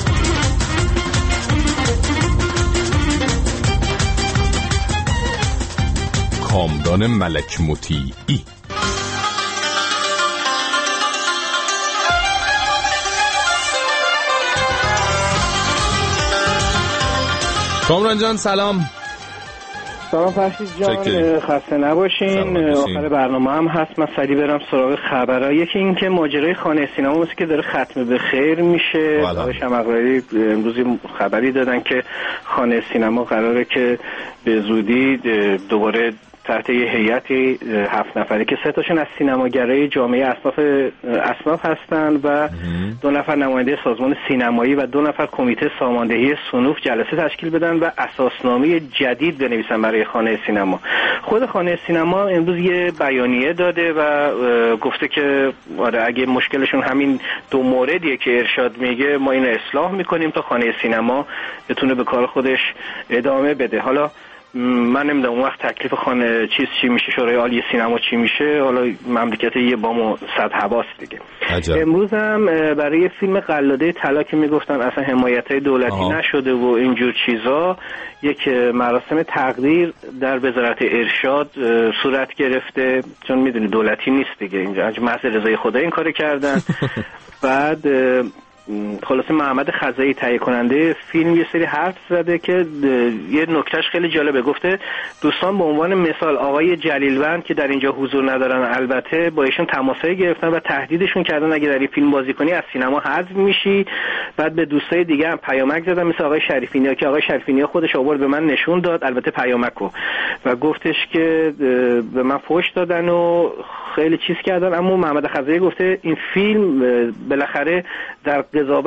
S1: کامران ملک مطیعی. کامران جان سلام.
S8: سلام فرشید جان، خسته نباشین. آخر برنامه هم هست، من سریع برم سراغ خبرها. یکی این که ماجرای خانه سینما مثل که داره ختم به خیر میشه. آقای شمقرایی امروز خبری دادن که خانه سینما قراره که به زودی دوباره تحت یه هیئتی 7 نفره که 3 تاشون از سینماگرای جامعه اصناف هستن و 2 نفر نماینده سازمان سینمایی و 2 نفر کمیته ساماندهی صنوف جلسه تشکیل بدن و اساسنامه جدید بنویسن برای خانه سینما. خود خانه سینما امروز یه بیانیه داده و گفته که آره اگه مشکلشون همین 2 موردیه که ارشاد میگه ما اینو اصلاح میکنیم تا خانه سینما بتونه به کار خودش ادامه بده. حالا من نمیدونم اون وقت تکلیف خانه چی میشه، شورای عالی سینما چی میشه، حالا مملکت یه بام و 100 حواس دیگه. امروز هم برای فیلم قلاده طلا که میگفتن اصلا حمایتای دولتی نشده و اینجور چیزا، یک مراسم تقدیر در وزارت ارشاد صورت گرفته، چون میدونی دولتی نیست دیگه، اینجا محض رضای خدا این کارو کردن. بعد خلاصه محمد خزایی تهیه کننده فیلم یه سری حرف زده که یه نکتهش خیلی جالبه. گفته دوستان به عنوان مثال آقای جلیلوند که در اینجا حضور ندارن البته با ایشون تماسایی گرفتن و تهدیدشون کردن اگه در این فیلم بازی کنی از سینما حذف میشی. بعد به دوستای دیگه هم پیامک زدن مثل آقای شریفینیا که آقای شریفینیا خودش آورد به من نشون داد البته پیامکو و گفتش که به من فحش دادن و خیلی چیز کردن. اما محمد خزایی گفته این فیلم بالاخره در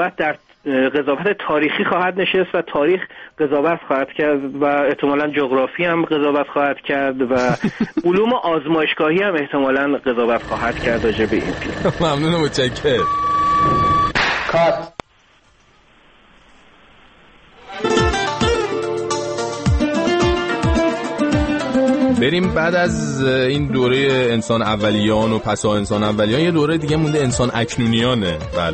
S8: قضاوت تاریخی خواهد نشست و تاریخ قضاوت خواهد کرد و احتمالاً جغرافی هم قضاوت خواهد کرد و علوم آزمایشگاهی هم احتمالاً قضاوت خواهد کرد راجع به این فیلم.
S1: ممنونم، متشکرم.
S8: کات
S1: بریم بعد از این دوره انسان اولیان و پسا انسان اولیان یه دوره دیگه مونده انسان اکنونیانه. بله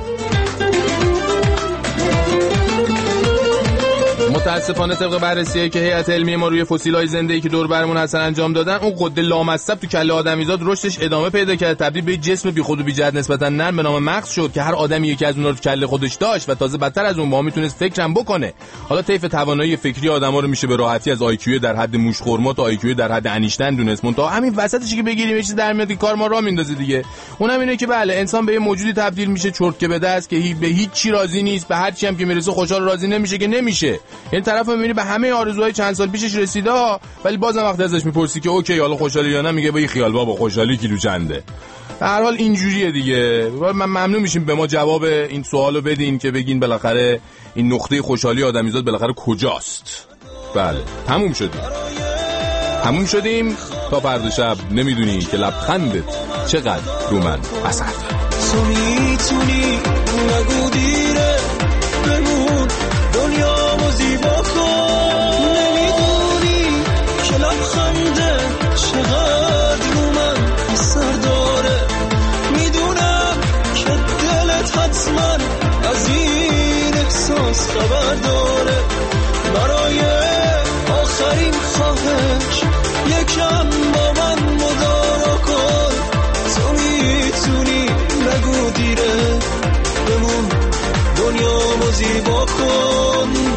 S1: متاسفانه طبق بررسی‌هایی که هیئت علمی ما روی فسیل‌های زنده‌ای که دور برمون هستن انجام دادن، اون غده لامصب تو کله آدمیزاد رشدش ادامه پیدا کرد، تبدیل به جسم بیخود و بی‌جهت نسبتاً نرم به نام مغز شد که هر آدمی یکی از اون‌ها رو تو کله خودش داشت و تازه بدتر از اون با میتونست فکرم بکنه. حالا طیف توانایی فکری آدم‌ها رو میشه به راحتی از IQ در حد موشخرما تا IQ در حد انیشتین دونست. منتها همین وسطش که بگیریم یه چیز در میاد که کار ما راه میندازه دیگه. اونم اینه که بله انسان به یه موجودی تبدیل میشه چرت که به دست که به هیچ چی راضی نیست، به هر چی هم که میرسه خوشحال راضی نمیشه که نمیشه. این طرفو میبینی به همه آرزوهای چند سال پیشش رسیده، ولی بازم وقتی ازش میپرسی که اوکی حالا خوشحالی یا نه، میگه با خیال بابا خوشحالی کیلو چنده. در هر حال اینجوریه دیگه. من ممنون میشیم به ما جواب این سوالو بدین که بگین بالاخره این نقطه خوشحالی آدمیزاد بالاخره کجاست. بله تموم شدیم تا فردا شب. نمیدونی که لبخندت چقدر رو من اثر داره.
S9: تو میتونی نگو دیره بمون دنیامو زیبا کن. نمیدونی که لبخنده چقدر رو من اثر داره. میدونم که دلت حتما از این احساس خبر داره. برای آخرین خواهش یکم با من مدارا کن. تو میتونی نگو دیره بمون دنیامو زیبا کن.